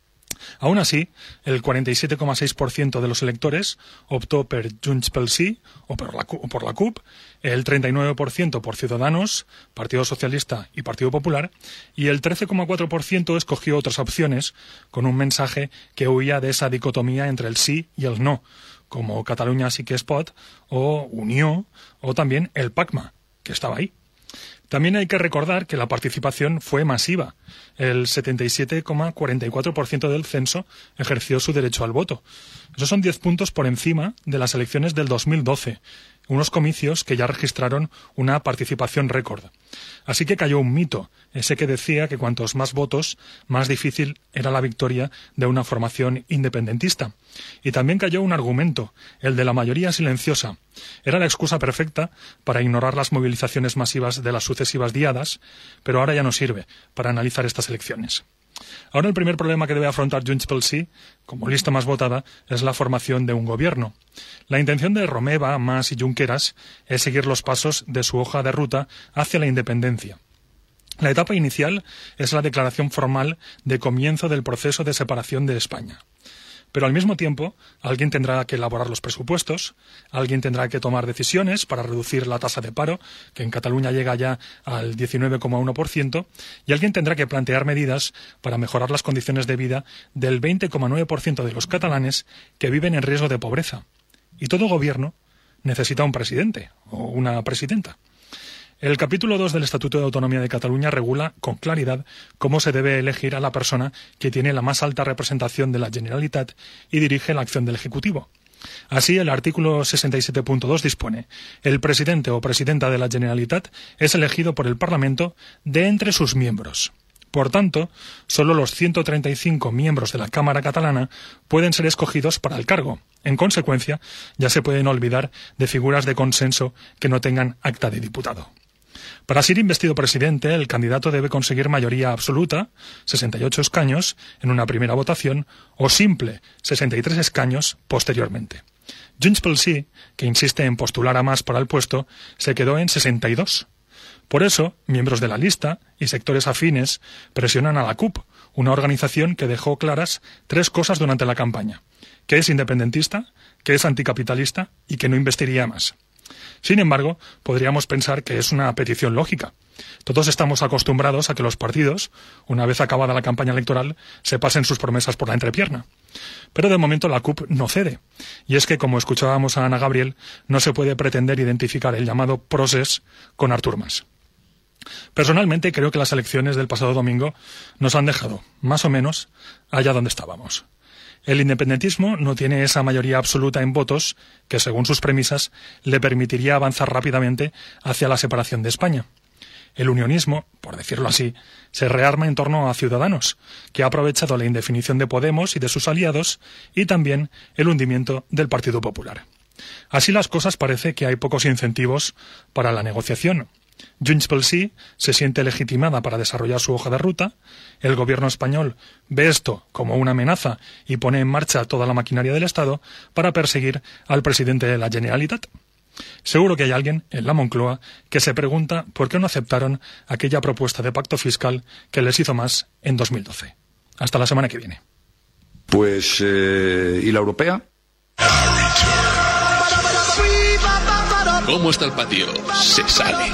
S17: Aún así, el cuarenta y siete coma seis por ciento de los electores optó por Junts pel Sí o por la, o por la C U P, el treinta y nueve por ciento por Ciudadanos, Partido Socialista y Partido Popular, y el trece coma cuatro por ciento escogió otras opciones con un mensaje que huía de esa dicotomía entre el sí y el no, como Catalunya sí que es pot, o Unió, o también el PACMA, que estaba ahí. También hay que recordar que la participación fue masiva. El setenta y siete coma cuarenta y cuatro por ciento del censo ejerció su derecho al voto. Esos son diez puntos por encima de las elecciones del dos mil doce, unos comicios que ya registraron una participación récord. Así que cayó un mito, ese que decía que cuantos más votos, más difícil era la victoria de una formación independentista. Y también cayó un argumento, el de la mayoría silenciosa. Era la excusa perfecta para ignorar las movilizaciones masivas de las sucesivas diadas, pero ahora ya no sirve para analizar estas elecciones. Ahora el primer problema que debe afrontar Junts pel Sí, como lista más votada, es la formación de un gobierno. La intención de Romeva, Mas y Junqueras es seguir los pasos de su hoja de ruta hacia la independencia. La etapa inicial es la declaración formal de comienzo del proceso de separación de España. Pero al mismo tiempo, alguien tendrá que elaborar los presupuestos, alguien tendrá que tomar decisiones para reducir la tasa de paro, que en Cataluña llega ya al diecinueve coma uno por ciento, y alguien tendrá que plantear medidas para mejorar las condiciones de vida del veinte coma nueve por ciento de los catalanes que viven en riesgo de pobreza. Y todo gobierno necesita un presidente o una presidenta. El capítulo dos del Estatuto de Autonomía de Cataluña regula con claridad cómo se debe elegir a la persona que tiene la más alta representación de la Generalitat y dirige la acción del Ejecutivo. Así, el artículo sesenta y siete punto dos dispone: el presidente o presidenta de la Generalitat es elegido por el Parlamento de entre sus miembros. Por tanto, solo los ciento treinta y cinco miembros de la Cámara catalana pueden ser escogidos para el cargo. En consecuencia, ya se pueden olvidar de figuras de consenso que no tengan acta de diputado. Para ser investido presidente, el candidato debe conseguir mayoría absoluta, sesenta y ocho escaños, en una primera votación, o simple, sesenta y tres escaños, posteriormente. Junts pel Sí, que insiste en postular a Mas para el puesto, se quedó en sesenta y dos. Por eso, miembros de la lista y sectores afines presionan a la C U P, una organización que dejó claras tres cosas durante la campaña: que es independentista, que es anticapitalista y que no investiría más. Sin embargo, podríamos pensar que es una petición lógica. Todos estamos acostumbrados a que los partidos, una vez acabada la campaña electoral, se pasen sus promesas por la entrepierna. Pero de momento la C U P no cede. Y es que, como escuchábamos a Ana Gabriel, no se puede pretender identificar el llamado procés con Artur Mas. Personalmente creo que las elecciones del pasado domingo nos han dejado, más o menos, allá donde estábamos. El independentismo no tiene esa mayoría absoluta en votos que, según sus premisas, le permitiría avanzar rápidamente hacia la separación de España. El unionismo, por decirlo así, se rearma en torno a Ciudadanos, que ha aprovechado la indefinición de Podemos y de sus aliados y también el hundimiento del Partido Popular. Así las cosas, parece que hay pocos incentivos para la negociación. Junts pel Sí se siente legitimada para desarrollar su hoja de ruta, el gobierno español ve esto como una amenaza y pone en marcha toda la maquinaria del Estado para perseguir al presidente de la Generalitat. Seguro que hay alguien en la Moncloa que se pregunta por qué no aceptaron aquella propuesta de pacto fiscal que les hizo Mas en dos mil doce. Hasta la semana que viene.
S12: Pues, eh, ¿y la europea?
S3: ¿Cómo está el patio? Se sale.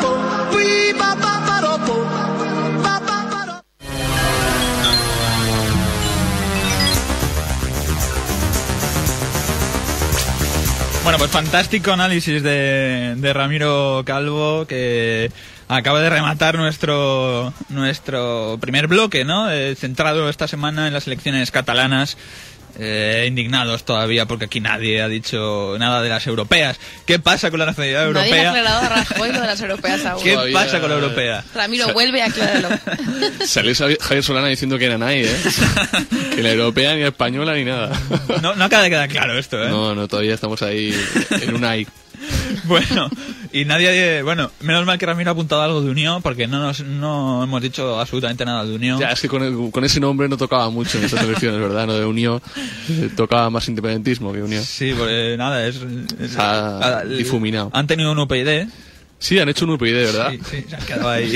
S1: Bueno, pues fantástico análisis de, de Ramiro Calvo, que acaba de rematar nuestro nuestro primer bloque, ¿no? Eh, centrado esta semana en las elecciones catalanas. Eh, indignados todavía porque aquí nadie ha dicho nada de las europeas. ¿Qué pasa con la nacionalidad europea?
S4: Nadie ha aclarado a Rajoy lo de las europeas aún.
S1: ¿Qué
S3: Todavía...
S1: pasa con la europea?
S4: Ramiro, Sa vuelve a aclararlo.
S3: Salió Javier Solana diciendo que era nadie, ¿eh? Que la europea ni la española ni nada.
S1: No, no acaba de quedar claro esto, ¿eh?
S3: No, no, todavía estamos ahí en un I.
S1: Bueno, y nadie... Bueno, menos mal que Ramiro ha apuntado algo de Unión, porque no nos no hemos dicho absolutamente nada de Unión.
S3: Ya, es que con, el, con ese nombre no tocaba mucho en estas elecciones, ¿verdad? No de Unión, eh, tocaba más independentismo que Unión.
S1: Sí, porque nada, es... es
S3: ha difuminado.
S1: Han tenido un U P y D.
S3: Sí, han hecho un U P y D, ¿verdad?
S1: Sí, sí, se han quedado ahí.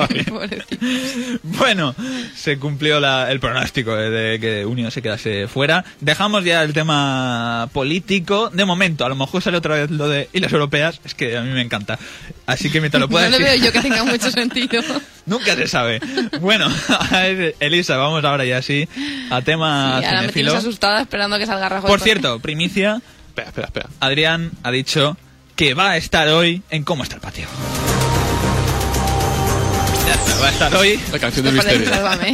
S1: Bueno, se cumplió la, el pronóstico de que Unión se quedase fuera. Dejamos ya el tema político. De momento, a lo mejor sale otra vez lo de... Y las europeas, es que a mí me encanta. Así que mientras lo pueda
S4: decir...
S1: No
S4: le veo yo que tenga mucho sentido.
S1: Nunca se sabe. Bueno, a ver, Elisa, vamos ahora ya sí a tema
S4: sí, ahora me tienes asustada esperando que salga Rajoy.
S1: Por cierto, primicia...
S3: Espera, espera, espera.
S1: Adrián ha dicho... que va a estar hoy en ¿Cómo está el patio? Ya está, va a estar hoy...
S3: La canción del misterio.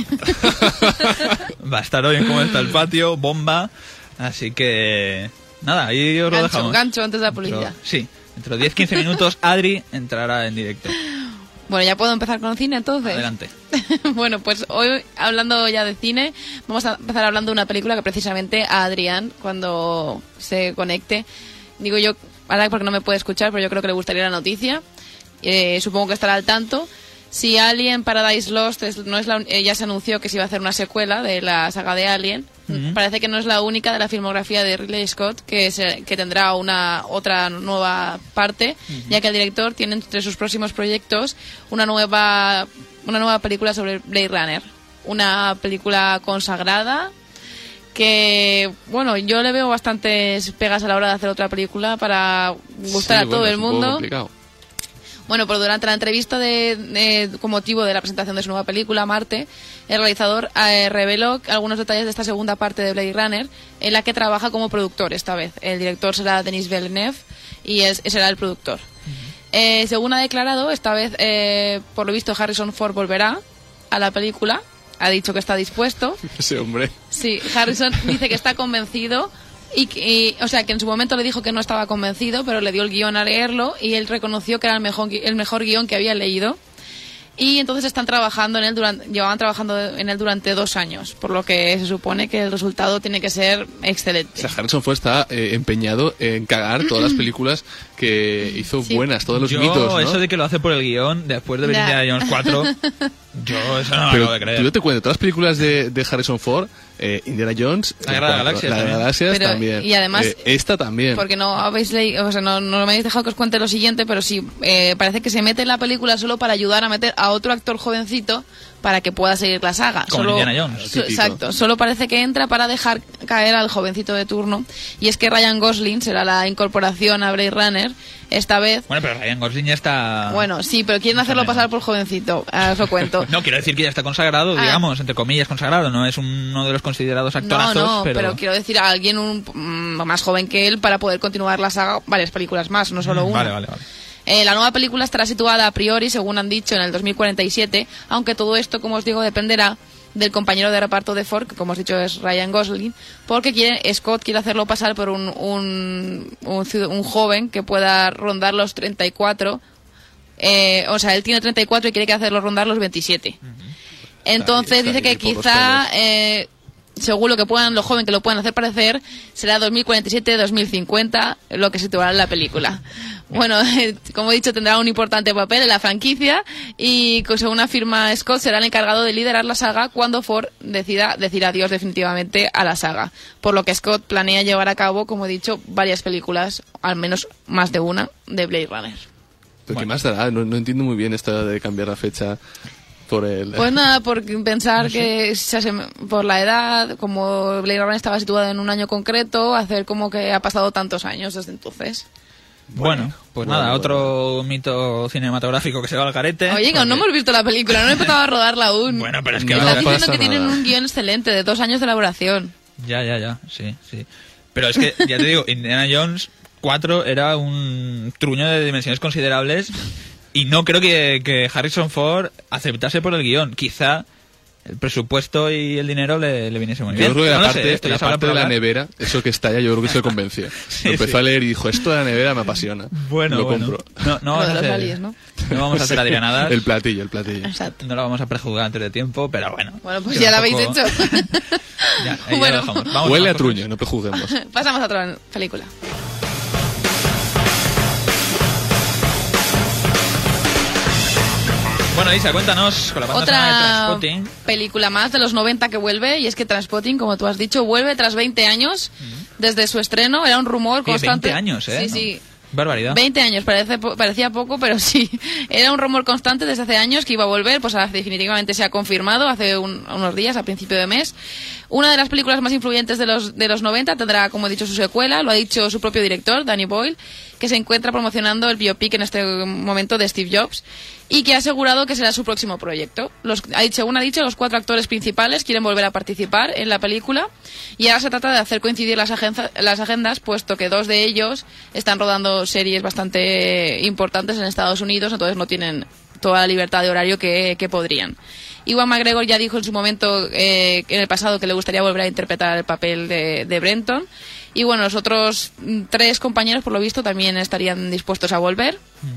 S1: Va a estar hoy en ¿Cómo está el patio? Bomba. Así que... Nada, ahí os lo
S4: gancho,
S1: dejamos.
S4: Gancho antes de la publicidad.
S1: Dentro, sí, dentro de diez a quince minutos Adri entrará en directo.
S4: Bueno, ¿ya puedo empezar con cine entonces?
S1: Adelante.
S4: Bueno, pues hoy, hablando ya de cine, vamos a empezar hablando de una película que precisamente a Adrián, cuando se conecte, digo yo... Ahora porque no me puede escuchar, pero yo creo que le gustaría la noticia. Eh, supongo que estará al tanto. Si Alien Paradise Lost es, no es la, eh, ya se anunció que se iba a hacer una secuela de la saga de Alien. Uh-huh. Parece que no es la única de la filmografía de Ridley Scott que, se, que tendrá una otra nueva parte, uh-huh. ya que el director tiene entre sus próximos proyectos una nueva una nueva película sobre Blade Runner, una película consagrada que, bueno, yo le veo bastantes pegas a la hora de hacer otra película para gustar sí, a todo
S3: bueno,
S4: el mundo.
S3: Complicado.
S4: Bueno, pues durante la entrevista de, de, con motivo de la presentación de su nueva película, Marte, el realizador eh, reveló algunos detalles de esta segunda parte de Blade Runner, en la que trabaja como productor esta vez. El director será Denis Villeneuve y es, será el productor. Uh-huh. eh, según ha declarado, esta vez, eh, por lo visto, Harrison Ford volverá a la película. Ha dicho que está dispuesto.
S3: Ese hombre.
S4: Sí, Harrison dice que está convencido y, y o sea, que en su momento le dijo que no estaba convencido, pero le dio el guión a leerlo y él reconoció que era el mejor, el mejor guión que había leído. Y entonces están trabajando en él durante, llevaban trabajando en él durante dos años, por lo que se supone que el resultado tiene que ser excelente.
S3: O sea, Harrison Ford está eh, empeñado en cagar todas las películas que hizo sí. buenas, todos los
S1: yo,
S3: mitos, ¿no?
S1: Eso de que lo hace por el guión, después de ver Indiana Jones cuatro, yo eso no lo acabo de creer.
S3: Yo te cuento, todas las películas de, de Harrison Ford, eh, Indiana Jones,
S1: La Guerra de las Galaxias,
S3: la
S1: también.
S3: Galaxias
S4: Pero,
S3: también.
S4: Y además,
S3: eh, esta también.
S4: Porque no habéis leído, o sea, no, no me habéis dejado que os cuente lo siguiente, pero sí, eh, parece que se mete en la película solo para ayudar a meter a otro actor jovencito para que pueda seguir la saga.
S1: Como
S4: Solo,
S1: Indiana Jones.
S4: so- exacto, solo parece que entra para dejar caer al jovencito de turno. Y es que Ryan Gosling será la incorporación a Blade Runner esta vez.
S1: Bueno, pero Ryan Gosling ya está...
S4: Bueno, sí, pero quieren hacerlo pasar por jovencito. Ahora os lo cuento.
S1: No, quiero decir que ya está consagrado,
S4: Ah.
S1: digamos, entre comillas consagrado. No es uno de los considerados actorazos,
S4: No, no,
S1: pero...
S4: pero... quiero decir a alguien un, mm, más joven que él para poder continuar la saga varias películas más, no solo
S1: Mm,
S4: una.
S1: Vale, vale, vale.
S4: Eh, la nueva película estará situada a priori, según han dicho, en el dos mil cuarenta y siete, aunque todo esto, como os digo, dependerá del compañero de reparto de Ford, que como os he dicho es Ryan Gosling, porque quiere, Scott quiere hacerlo pasar por un, un, un, ciud- un joven que pueda rondar los treinta y cuatro, eh, o sea, él tiene treinta y cuatro y quiere que hacerlo rondar los veintisiete. Entonces
S3: Está
S4: dice
S3: ahí
S4: que
S3: por los
S4: quizá,
S3: pelos.
S4: eh, según lo que puedan, lo joven que lo puedan hacer parecer, será dos mil cuarenta y siete, dos mil cincuenta, lo que se situará en la película. Bueno, como he dicho, tendrá un importante papel en la franquicia y, co- según afirma Scott, será el encargado de liderar la saga cuando Ford decida decir adiós definitivamente a la saga. Por lo que Scott planea llevar a cabo, como he dicho, varias películas, al menos más de una, de Blade Runner.
S3: ¿Pero qué más dará? No, no entiendo muy bien esto de cambiar la fecha por el...
S4: Pues nada, por pensar que se asem- por la edad, como Blade Runner estaba situado en un año concreto, hacer como que ha pasado tantos años desde entonces.
S1: Bueno, pues
S3: bueno,
S1: nada,
S3: bueno.
S1: otro mito cinematográfico que se va al garete.
S4: Oye, que no hemos visto la película, no he empezado a rodarla aún.
S1: Bueno, pero es que...
S4: Me
S1: va-
S4: estás diciendo que tienen un guión excelente de dos años de elaboración.
S1: Ya, ya, ya, sí, sí. Pero es que, ya te digo, Indiana Jones cuatro era un truño de dimensiones considerables y no creo que, que Harrison Ford aceptase por el guión. Quizá el presupuesto y el dinero le, le viniese muy bien.
S3: Yo creo que la
S1: No lo
S3: parte,
S1: sé, esto ya
S3: la
S1: se habla
S3: parte
S1: por
S3: de la
S1: hablar.
S3: nevera, eso que está allá, yo creo que se convenció.
S1: Sí,
S3: Lo empezó
S1: sí.
S3: a leer y dijo, esto de la nevera me apasiona.
S1: Bueno,
S3: lo
S1: bueno.
S3: compro.
S1: No, no
S4: Lo
S1: vamos
S4: de
S1: a
S4: los
S1: hacer,
S4: aliens, ¿no?
S1: no vamos a hacer
S3: Sí,
S1: adrianadas.
S3: El platillo, el platillo.
S4: Exacto.
S1: No lo vamos a prejuzgar antes de tiempo, pero bueno.
S4: Bueno, pues
S1: Que
S4: ya la
S1: un
S4: habéis
S1: poco-
S4: hecho.
S1: Ya, ahí ya
S4: Bueno.
S1: lo dejamos. Vamos
S3: Huele a
S1: con
S3: truño, no prejuzguemos.
S4: Pasamos a otra película.
S1: Bueno, Isa, cuéntanos con la banda sonora de
S4: Otra
S1: Trainspotting.
S4: película más de los noventa que vuelve, y es que Trainspotting, como tú has dicho, vuelve tras veinte años desde su estreno. Era un rumor
S1: Oye,
S4: constante.
S1: veinte años, ¿eh?
S4: Sí,
S1: No.
S4: sí.
S1: Barbaridad.
S4: veinte años, parece, po- parecía poco, pero sí. Era un rumor constante desde hace años que iba a volver, pues ahora definitivamente se ha confirmado hace un- unos días, a principio de mes. Una de las películas más influyentes de los, de los noventa tendrá, como he dicho, su secuela, lo ha dicho su propio director, Danny Boyle, que se encuentra promocionando el biopic en este momento de Steve Jobs y que ha asegurado que será su próximo proyecto. Los, ha dicho, según ha dicho, los cuatro actores principales quieren volver a participar en la película y ahora se trata de hacer coincidir las, agenza- las agendas, puesto que dos de ellos están rodando series bastante importantes en Estados Unidos, entonces no tienen toda la libertad de horario que, que podrían. Iwan McGregor ya dijo en su momento, eh, en el pasado, que le gustaría volver a interpretar el papel de, de Brenton. Y bueno, los otros mm, tres compañeros, por lo visto, también estarían dispuestos a volver.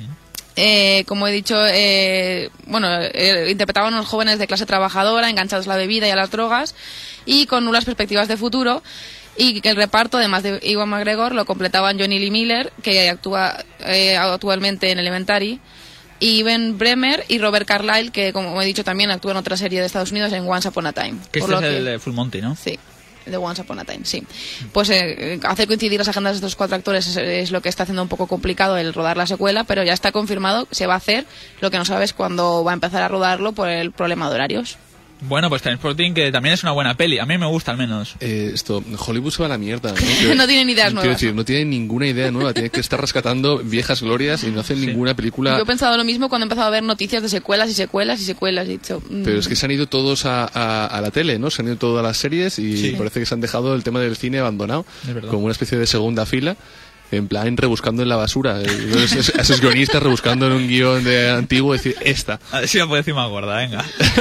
S4: Eh, como he dicho, eh, bueno, eh, interpretaban a unos jóvenes de clase trabajadora, enganchados a la bebida y a las drogas, y con nulas perspectivas de futuro. Y que el reparto, además de Iwan McGregor, lo completaban Johnny Lee Miller, que actúa eh, actualmente en Elementary, y Ben Bremer y Robert Carlyle, que como he dicho también actúa en otra serie de Estados Unidos, en Once Upon a Time.
S1: Que
S4: Por
S1: este es
S4: lo que-
S1: el de Full Monty, ¿no?
S4: Sí, de Once Upon a Time, sí. Pues eh, hacer coincidir las agendas de estos cuatro actores es, es lo que está haciendo un poco complicado el rodar la secuela, pero ya está confirmado, se va a hacer. Lo que no sabes cuándo va a empezar a rodarlo por el problema de horarios.
S1: Bueno, pues Trainspotting, que también es una buena peli. A mí me gusta, al menos.
S3: Eh, esto, Hollywood se va a la mierda. ¿no?
S4: Que no tienen ideas
S3: Quiero
S4: nuevas.
S3: decir, no tienen ninguna idea nueva. Tienen que estar rescatando viejas glorias y no hacen ninguna película.
S4: Yo he pensado lo mismo cuando he empezado a ver noticias de secuelas y secuelas y secuelas. Y he dicho, mm,
S3: Pero es que se han ido todos a, a, a la tele, ¿no? Se han ido todas las series y
S1: Sí.
S3: parece que se han dejado el tema del cine abandonado.
S1: Es verdad.
S3: Como una especie de segunda fila. En plan, rebuscando en la basura. Entonces, a esos guionistas rebuscando en un guión de antiguo, decir, esta.
S1: A ver si la puedo decir más gorda, venga.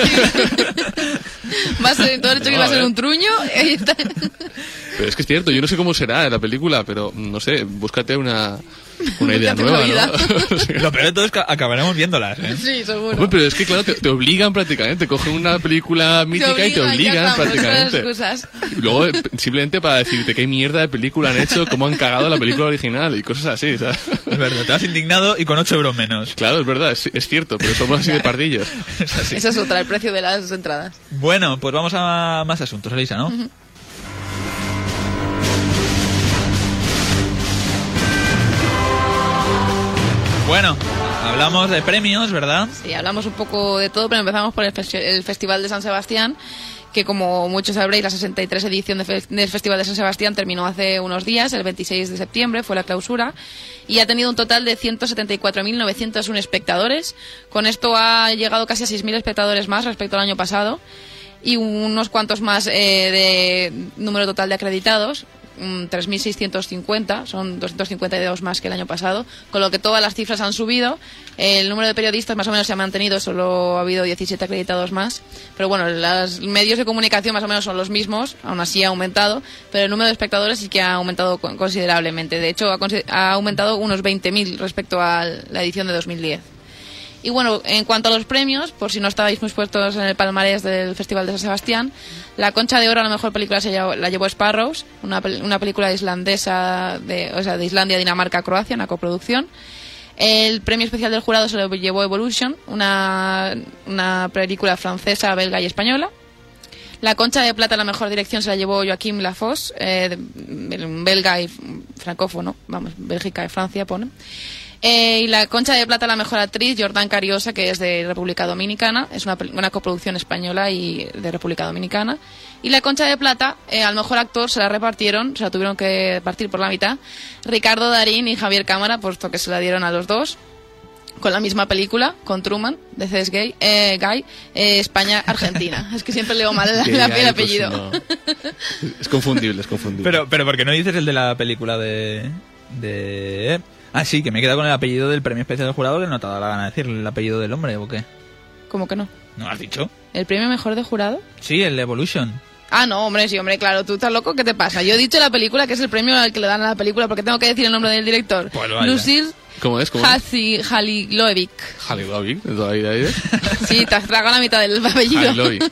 S4: va a ser, todo el hecho que va a ser un truño. Ahí está.
S3: Pero es que es cierto, yo no sé cómo será la película, pero no sé, búscate una, una idea
S4: Búscate
S3: nueva,
S4: una
S3: ¿no?
S1: Lo peor de todo es que acabaremos viéndolas, ¿eh?
S4: Sí, seguro.
S3: Hombre, pero es que claro, te, te obligan prácticamente, cogen una película mítica y te
S4: ya
S3: obligan
S4: estamos,
S3: prácticamente.
S4: otras excusas.
S3: Y luego, eh, simplemente para decirte qué mierda de película han hecho, cómo han cagado la película original y cosas así, ¿sabes?
S1: Es verdad, te vas indignado y con ocho euros menos.
S3: Claro, es verdad, es, es cierto, pero somos así de pardillos.
S1: Es así.
S4: Esa es otra, el precio de las entradas.
S1: Bueno, pues vamos a más asuntos, Elisa, ¿no?
S4: Ujú.
S1: Bueno, hablamos de premios, ¿verdad?
S4: Sí, hablamos un poco de todo, pero empezamos por el, festi- el Festival de San Sebastián, que como muchos sabréis, la sesenta y tres edición de fe- del Festival de San Sebastián terminó hace unos días, el veintiséis de septiembre fue la clausura, y ha tenido un total de ciento setenta y cuatro mil novecientos uno espectadores. Con esto ha llegado casi a seis mil espectadores más respecto al año pasado, y unos cuantos más eh, de número total de acreditados, tres mil seiscientos cincuenta, son doscientos cincuenta y dos más que el año pasado, con lo que todas las cifras han subido. El número de periodistas más o menos se ha mantenido, solo ha habido diecisiete acreditados más, pero bueno, los medios de comunicación más o menos son los mismos, aún así ha aumentado, pero el número de espectadores sí que ha aumentado considerablemente. De hecho, ha, ha aumentado unos veinte mil respecto a la edición de dos mil diez. Y bueno, en cuanto a los premios, por si no estabais muy puestos en el palmarés del Festival de San Sebastián, la Concha de Oro a la mejor película se llevó, la llevó Sparrows, una, una película islandesa, de, o sea, de Islandia, Dinamarca, Croacia, una coproducción. El premio especial del jurado se lo llevó Evolution, una, una película francesa, belga y española. La Concha de Plata a la mejor dirección se la llevó Joaquim Lafosse, eh, belga y francófono, vamos, Bélgica y Francia pone. Eh, y la Concha de Plata a la mejor actriz, Jordán Cariosa, que es de República Dominicana, es una, una coproducción española y de República Dominicana. Y la Concha de Plata, eh, al mejor actor se la repartieron, se la tuvieron que partir por la mitad, Ricardo Darín y Javier Cámara, puesto que se la dieron a los dos, con la misma película, con Truman, de C S. Gay, eh, Guy, eh, España-Argentina. Es que siempre leo mal el, el, el apellido.
S3: Pues no. Es confundible, es confundible.
S1: Pero, pero ¿por qué no dices el de la película de... de... Ah, sí, que me he quedado con el apellido del premio especial del jurado, que no te ha dado la gana de decir el apellido del hombre, ¿o qué?
S4: ¿Cómo que no?
S1: ¿No lo has dicho?
S4: ¿El premio mejor de jurado?
S1: Sí, el Evolution.
S4: Ah, no, hombre, sí, hombre, claro, ¿tú estás loco? ¿Qué te pasa? Yo he dicho la película, que es el premio al que le dan a la película, porque tengo que decir el nombre del director.
S1: Pues vaya.
S4: Lucille
S3: ¿Cómo es? ¿Cómo es?
S4: Halilovic.
S3: Halilovic, de toda la vida, ¿eh?
S4: Sí, te has tragado la mitad del apellido.
S3: Halilovic.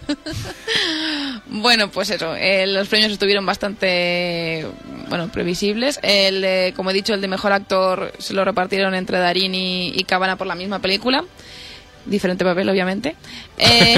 S4: Bueno, pues eso, eh, los premios estuvieron bastante, bueno, previsibles. El, eh, como he dicho, el de mejor actor se lo repartieron entre Darín y, y Cabana por la misma película. Diferente papel, obviamente. Eh,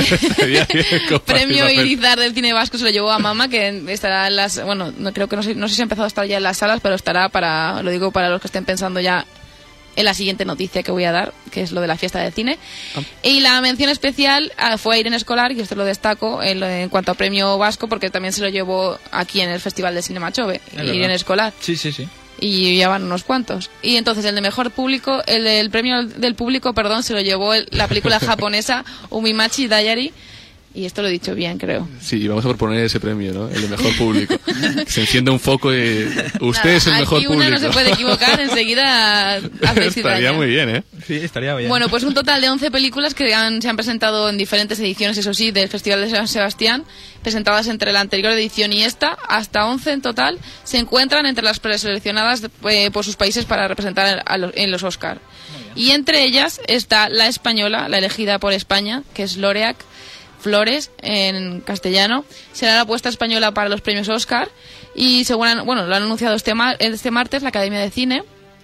S4: premio Irizar del cine vasco se lo llevó a Mama, que estará en las... Bueno, no creo que no sé, no sé si ha empezado a estar ya en las salas, pero estará para... Lo digo para los que estén pensando ya en la siguiente noticia que voy a dar, que es lo de la fiesta del cine. Oh. Y la mención especial uh, fue a Irene Escolar, y esto lo destaco en, en cuanto a premio vasco, porque también se lo llevó aquí en el Festival de Cinema Chove, Irene Escolar.
S1: Sí, sí, sí.
S4: Y ya van unos cuantos. Y entonces el de mejor público, el, el premio del público, perdón, se lo llevó el, la película japonesa Umimachi Diary. Y esto lo he dicho bien, creo.
S3: Sí, vamos a proponer ese premio, ¿no? El de mejor público. Se enciende un foco y... Usted Nada, es el mejor
S4: aquí
S3: público.
S4: Uno no se puede equivocar, enseguida hace
S3: Estaría muy bien, ¿eh?
S1: Sí, estaría bien.
S4: Bueno, pues un total de once películas que han, se han presentado en diferentes ediciones, eso sí, del Festival de San Sebastián, presentadas entre la anterior edición y esta, hasta once en total, se encuentran entre las preseleccionadas eh, por sus países para representar a los, en los Oscar. Y entre ellas está la española, la elegida por España, que es Loreac Flores, en castellano. Será la apuesta española para los premios Oscar, y según han, bueno, lo han anunciado este, mar, este martes la Academia de Cine.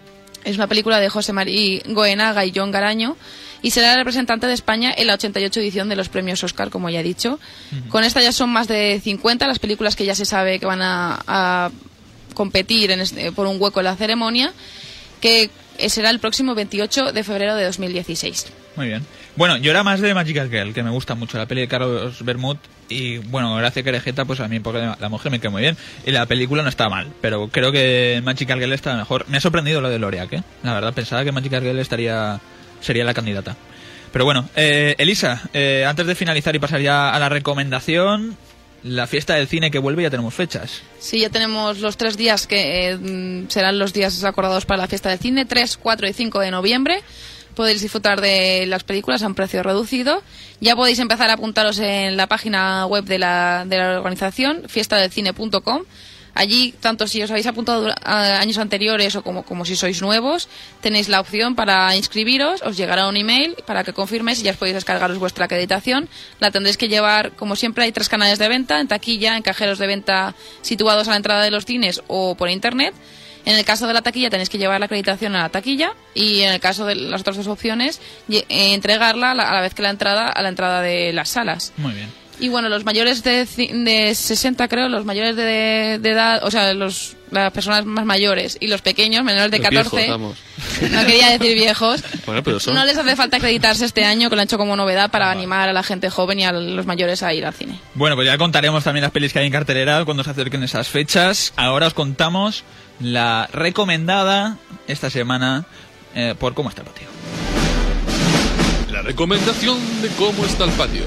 S4: Es una película de José María Goenaga y John Garaño, y será la representante de España en la ochenta y ocho edición de los premios Oscar, como ya he dicho. Uh-huh. Con esta ya son más de cincuenta las películas que ya se sabe que van a, a competir en este, por un hueco en la ceremonia, que será el próximo veintiocho de febrero de dos mil dieciséis.
S1: Muy bien. Bueno, yo era más de Magical Girl, que me gusta mucho la peli de Carlos Bermud, y bueno, gracias a Querejeta, pues a mí porque la mujer me quedó muy bien, y la película no está mal, pero creo que Magical Girl está mejor. Me ha sorprendido lo de Loreac, ¿eh? La verdad, pensaba que Magical Girl estaría sería la candidata. Pero bueno, eh, Elisa, eh, antes de finalizar y pasar ya a la recomendación, la fiesta del cine que vuelve, ya tenemos fechas.
S4: Sí, ya tenemos los tres días que eh, serán los días acordados para la fiesta del cine, tres, cuatro y cinco de noviembre. Podéis disfrutar de las películas a un precio reducido. Ya podéis empezar a apuntaros en la página web de la, de la organización, fiesta del cine punto com. Allí, tanto si os habéis apuntado a años anteriores o como, como si sois nuevos, tenéis la opción para inscribiros, os llegará un email para que confirméis y ya os podéis descargaros vuestra acreditación. La tendréis que llevar, como siempre, hay tres canales de venta, en taquilla, en cajeros de venta situados a la entrada de los cines o por internet. En el caso de la taquilla tenéis que llevar la acreditación a la taquilla, y en el caso de las otras dos opciones, eh, entregarla a la, a la vez que la entrada a la entrada de las salas.
S1: Muy bien.
S4: Y bueno, los mayores de, de sesenta, creo, los mayores de, de edad, o sea, los, las personas más mayores y los pequeños, menores de
S3: los
S4: catorce,
S3: viejos,
S4: no quería decir viejos.
S3: Bueno, pero son...
S4: No les hace falta acreditarse este año, que lo han hecho como novedad para animar a la gente joven y a los mayores a ir al cine.
S1: Bueno, pues ya contaremos también las pelis que hay en cartelera cuando se acerquen esas fechas. Ahora os contamos la recomendada esta semana eh, por Cómo está el patio.
S3: La recomendación de Cómo está el patio.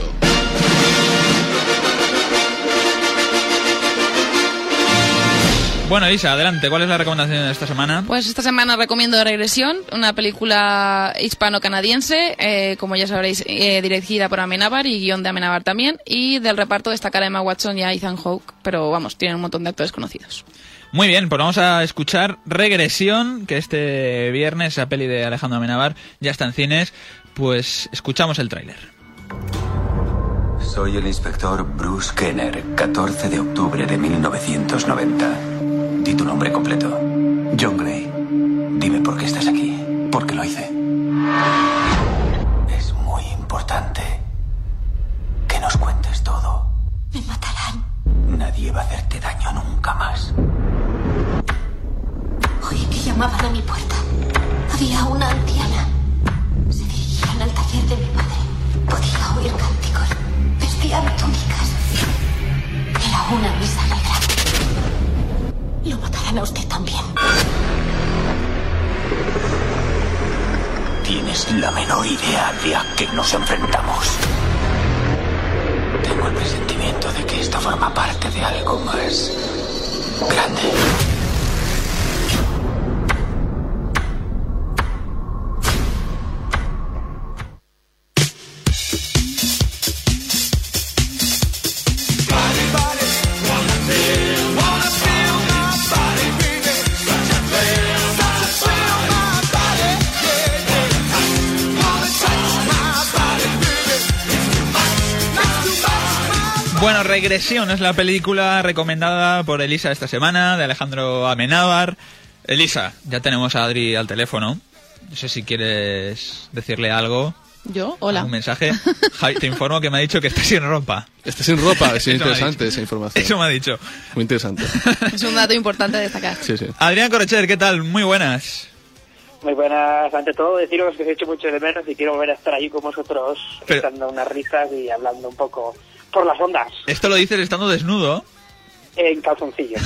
S1: Bueno, Elisa, adelante. ¿Cuál es la recomendación de esta semana?
S4: Pues esta semana recomiendo Regresión, una película hispano-canadiense, eh, como ya sabréis, eh, dirigida por Amenábar y guión de Amenábar también. Y del reparto destacar a Emma Watson y a Ethan Hawke, pero vamos, tienen un montón de actores conocidos.
S1: Muy bien, pues vamos a escuchar Regresión, que este viernes, esa peli de Alejandro Amenábar, ya está en cines. Pues escuchamos el tráiler.
S18: Soy el inspector Bruce Kenner, catorce de octubre de mil novecientos noventa. Di tu nombre completo. John Gray. Dime por qué estás aquí. ¿Por qué lo hice? Es muy importante que nos cuentes todo.
S19: Me matarán.
S18: Nadie va a hacerte daño nunca más.
S19: Oí que llamaban a mi puerta. Había una anciana. Se dirigían al taller de mi padre. Podía oír cánticos. Vestían túnicas. Era una misa negra. Lo matarán a usted también.
S18: ¿Tienes la menor idea de a qué nos enfrentamos? Tengo el presentimiento de que esto forma parte de algo más grande.
S1: Bueno, Regresión es la película recomendada por Elisa esta semana, de Alejandro Amenábar. Elisa, ya tenemos a Adri al teléfono. No sé si quieres decirle algo.
S4: ¿Yo? Hola.
S1: Un mensaje. Javi, te informo que me ha dicho que estás sin ropa.
S3: Estás sin ropa, es interesante esa información.
S1: Eso me ha dicho.
S3: Muy interesante.
S4: Es un dato importante a destacar.
S3: Sí, sí.
S1: Adrián Correcher, ¿qué tal? Muy buenas.
S20: Muy buenas. Ante todo, deciros que os he hecho mucho de menos y quiero volver a estar ahí con vosotros,
S1: Pero...
S20: echando unas risas y hablando un poco por las ondas.
S1: Esto lo dices estando desnudo.
S20: En calzoncillos.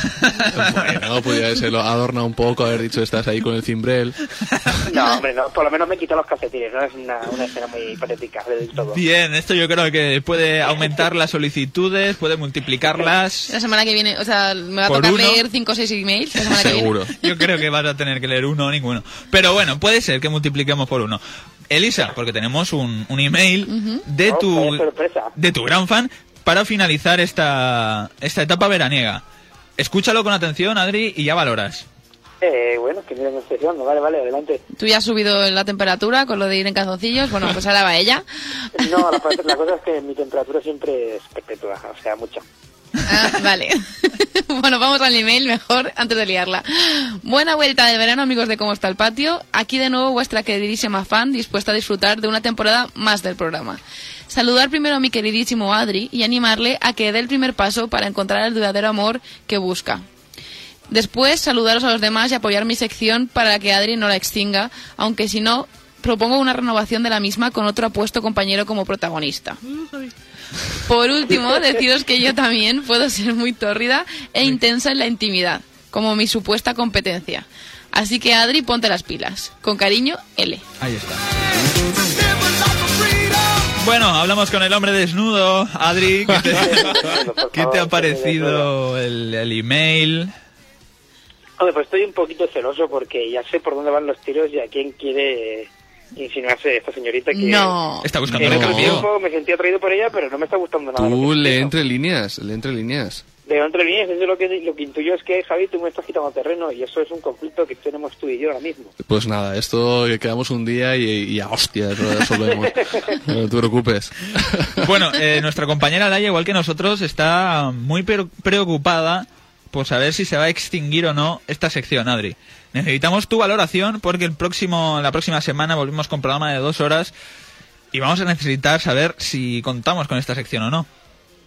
S3: Bueno, podría serlo adorna un poco, haber dicho estás ahí con el cimbrel.
S20: No, hombre, no, por lo menos me quito los calcetines, ¿no? Es una, una escena muy hipotética del todo.
S1: Bien, esto yo creo que puede aumentar las solicitudes, puede multiplicarlas.
S4: La semana que viene, o sea, me va a
S1: Por
S4: tocar
S1: uno.
S4: leer cinco o seis emails la semana
S1: Seguro.
S4: que viene.
S1: Yo creo que vas a tener que leer uno o ninguno. Pero bueno, puede ser que multipliquemos por uno. Elisa, porque tenemos un, un email
S4: Ujú.
S1: de
S20: Oh,
S1: tu
S20: vaya sorpresa.
S1: de tu gran fan para finalizar esta, esta etapa veraniega. Escúchalo con atención, Adri, y ya valoras.
S20: Eh, bueno, que mira, me estoy haciendo. Vale, vale, adelante.
S4: Tú ya has subido la temperatura con lo de ir en calzoncillos. Bueno, pues ahora va ella.
S20: No, la, la cosa es que mi temperatura siempre es perpetua, o sea, mucho.
S4: Ah, vale. Bueno, vamos al email mejor antes de liarla. Buena vuelta del verano, amigos de Cómo está el patio. Aquí de nuevo vuestra queridísima fan dispuesta a disfrutar de una temporada más del programa. Saludar primero a mi queridísimo Adri y animarle a que dé el primer paso para encontrar el duradero amor que busca. Después, saludaros a los demás y apoyar mi sección para que Adri no la extinga, aunque si no, propongo una renovación de la misma con otro apuesto compañero como protagonista. Por último, deciros que yo también puedo ser muy tórrida e intensa en la intimidad, como mi supuesta competencia. Así que Adri, ponte las pilas. Con cariño, L.
S1: Ahí está. Bueno, hablamos con el hombre desnudo. Adri, ¿qué te, ¿qué te ha parecido el, el email?
S20: Hombre, pues estoy un poquito celoso porque ya sé por dónde van los tiros y a quién quiere insinuarse esta señorita que...
S4: No.
S1: Está buscando
S20: en
S1: el
S20: otro
S1: cambio.
S20: tiempo me sentí atraído por ella, pero no me está gustando nada.
S3: Tú lee entre líneas, lee entre líneas.
S20: De entre líneas, eso es lo que, lo que intuyo es que, Javi, tú me estás quitando terreno y eso es un conflicto que tenemos tú y yo ahora mismo.
S3: Pues nada, esto quedamos un día y, y a hostias lo resolvemos. No te preocupes.
S1: Bueno, eh, nuestra compañera Laia, igual que nosotros, está muy pre- preocupada por saber si se va a extinguir o no esta sección, Adri. Necesitamos tu valoración porque el próximo, la próxima semana volvemos con programa de dos horas y vamos a necesitar saber si contamos con esta sección o no.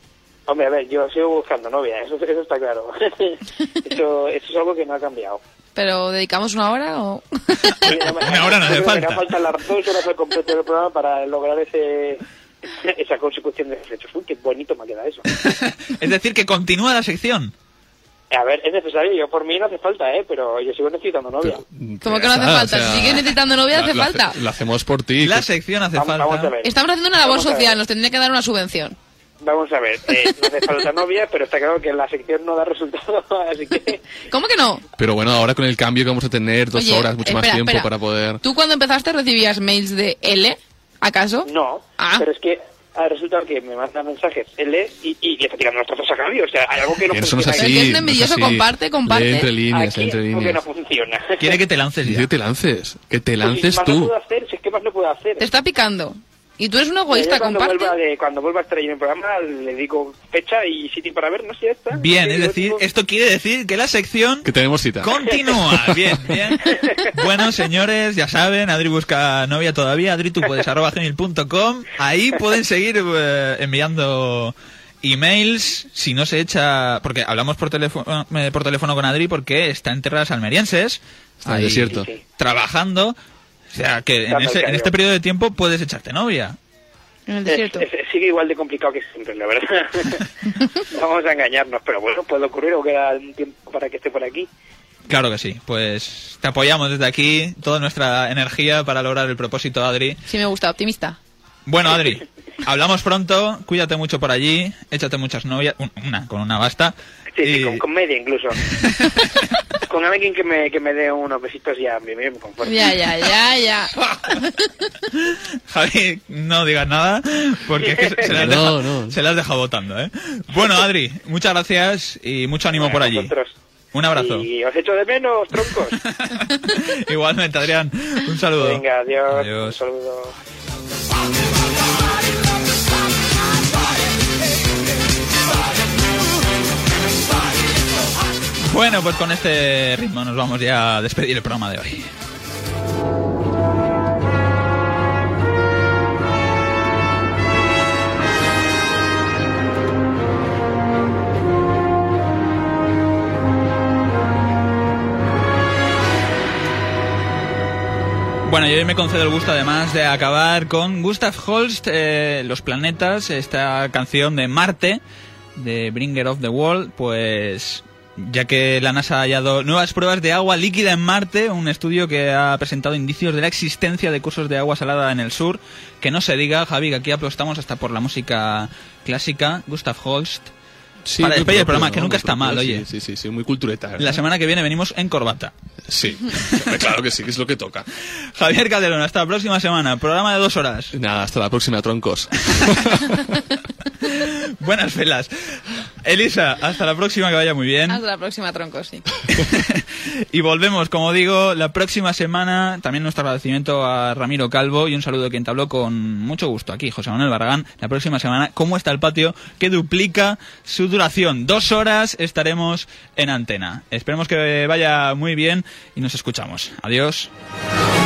S20: Hombre, a ver, yo sigo buscando novia, eso, eso está claro. eso, eso es algo que no ha cambiado.
S4: ¿Pero dedicamos una hora o...?
S1: Una hora no hace falta.
S20: Me faltan las dos horas al completo del programa para lograr ese esa consecución de hechos. Uy, qué bonito me queda eso.
S1: Es decir, que continúa la sección.
S20: A ver, es necesario. Yo por mí no hace falta, ¿eh? Pero yo sigo necesitando novia.
S4: ¿Cómo que no hace
S3: Ah,
S4: falta?
S3: o sea,
S4: si sigues necesitando novia, hace
S3: Lo,
S4: falta.
S3: hace- lo hacemos por ti.
S1: La sección hace
S20: Vamos-
S1: falta.
S20: vamos a ver.
S4: Estamos haciendo una labor
S20: Vamos a ver.
S4: social, nos tendría que dar una subvención.
S20: Vamos a ver, eh, no hace falta novia, pero está claro que la sección no da resultado, así que...
S4: ¿Cómo que no?
S3: Pero bueno, ahora con el cambio que vamos a tener, dos
S4: Oye,
S3: horas, mucho más
S4: espera,
S3: tiempo
S4: espera.
S3: para poder...
S4: ¿Tú cuando empezaste recibías mails de L, acaso?
S20: No,
S4: Ah.
S20: pero es que ha resultado que me mandan mensajes L y, y le está tirando los trozos a cambio, o sea, hay algo que no
S3: Eso no es
S20: funciona.
S3: así.
S4: Es que es
S3: no
S4: envidioso,
S3: así.
S4: comparte, comparte.
S3: Lee entre líneas, lee
S20: Aquí
S3: entre
S20: es algo que
S3: líneas.
S20: no funciona.
S1: Quiere que te lances ya.
S3: Que te lances, que te
S20: Pues,
S3: lances
S20: más no
S3: tú.
S20: puedo hacer, si es que más no puedo hacer.
S4: Te está picando. Y tú eres un egoísta,
S20: Ya cuando
S4: comparte.
S20: vuelva, de, cuando vuelva a estar ahí en el programa le digo fecha y sitio para ver, no sé, ya está.
S1: Bien,
S20: Sí,
S1: es
S20: yo
S1: decir,
S20: digo-
S1: esto quiere decir que la sección
S3: Que tenemos cita.
S1: continúa. Bien, bien. Bueno, señores, ya saben, Adri busca novia todavía, adritupuedes arroba gmail punto com. Ahí pueden seguir eh, enviando emails si no se echa... Porque hablamos por teléfono, eh, por teléfono con Adri porque está en tierras almerienses.
S3: Está en el desierto.
S20: Sí, sí.
S1: Trabajando. O sea, que en,
S20: Está
S1: ese- en
S20: mal
S1: este periodo de tiempo puedes echarte novia.
S4: En el
S20: Es-
S4: desierto.
S20: es- sigue igual de complicado que siempre, la verdad. Vamos a engañarnos, pero bueno, puede ocurrir o queda un tiempo para que esté por aquí.
S1: Claro que sí. Pues te apoyamos desde aquí, toda nuestra energía para lograr el propósito, Adri.
S4: Sí me gusta, optimista.
S1: Bueno, Adri, hablamos pronto, cuídate mucho por allí, échate muchas novias, un- una, con una basta.
S20: Sí, sí,
S1: y-
S20: con, con media incluso. Con alguien que me, que me dé unos besitos ya me, me conformo.
S4: Ya, ya, ya, ya.
S1: Javi, no digas nada, porque es que se, se las
S3: No,
S1: deja-
S3: no.
S1: se las has dejado votando, ¿eh? Bueno, Adri, muchas gracias y mucho ánimo
S20: Bueno,
S1: por allí.
S20: vosotros.
S1: Un abrazo.
S20: Y os echo de menos, troncos.
S1: Igualmente, Adrián, un saludo.
S20: Venga, adiós.
S1: Adiós.
S20: Un saludo.
S1: Bueno, pues con este ritmo nos vamos ya a despedir el programa de hoy. Bueno, yo hoy me concedo el gusto además de acabar con Gustav Holst, eh, Los Planetas, esta canción de Marte, de Bringer of the World, pues ya que la NASA ha hallado nuevas pruebas de agua líquida en Marte, un estudio que ha presentado indicios de la existencia de cursos de agua salada en el sur, que no se diga, Javi, que aquí apostamos hasta por la música clásica, Gustav Holst.
S3: Sí,
S1: para
S3: muy
S1: despedir el
S3: propio,
S1: programa,
S3: ¿no?
S1: que nunca
S3: Muy
S1: está
S3: propio,
S1: mal,
S3: sí,
S1: oye.
S3: Sí, sí, sí, muy cultureta.
S1: La semana que viene venimos en corbata.
S3: Sí, claro que sí, que es lo que toca.
S1: Javier Calderón, hasta la próxima semana. Programa de dos horas.
S3: Nada, hasta la próxima, troncos.
S1: Buenas velas. Elisa, hasta la próxima, que vaya muy bien.
S4: Hasta la próxima, tronco, sí.
S1: Y volvemos, como digo, la próxima semana. También nuestro agradecimiento a Ramiro Calvo y un saludo de quien te habló con mucho gusto aquí, José Manuel Barragán. La próxima semana, ¿cómo está el patio? Que duplica su duración. Dos horas estaremos en antena. Esperemos que vaya muy bien y nos escuchamos. Adiós.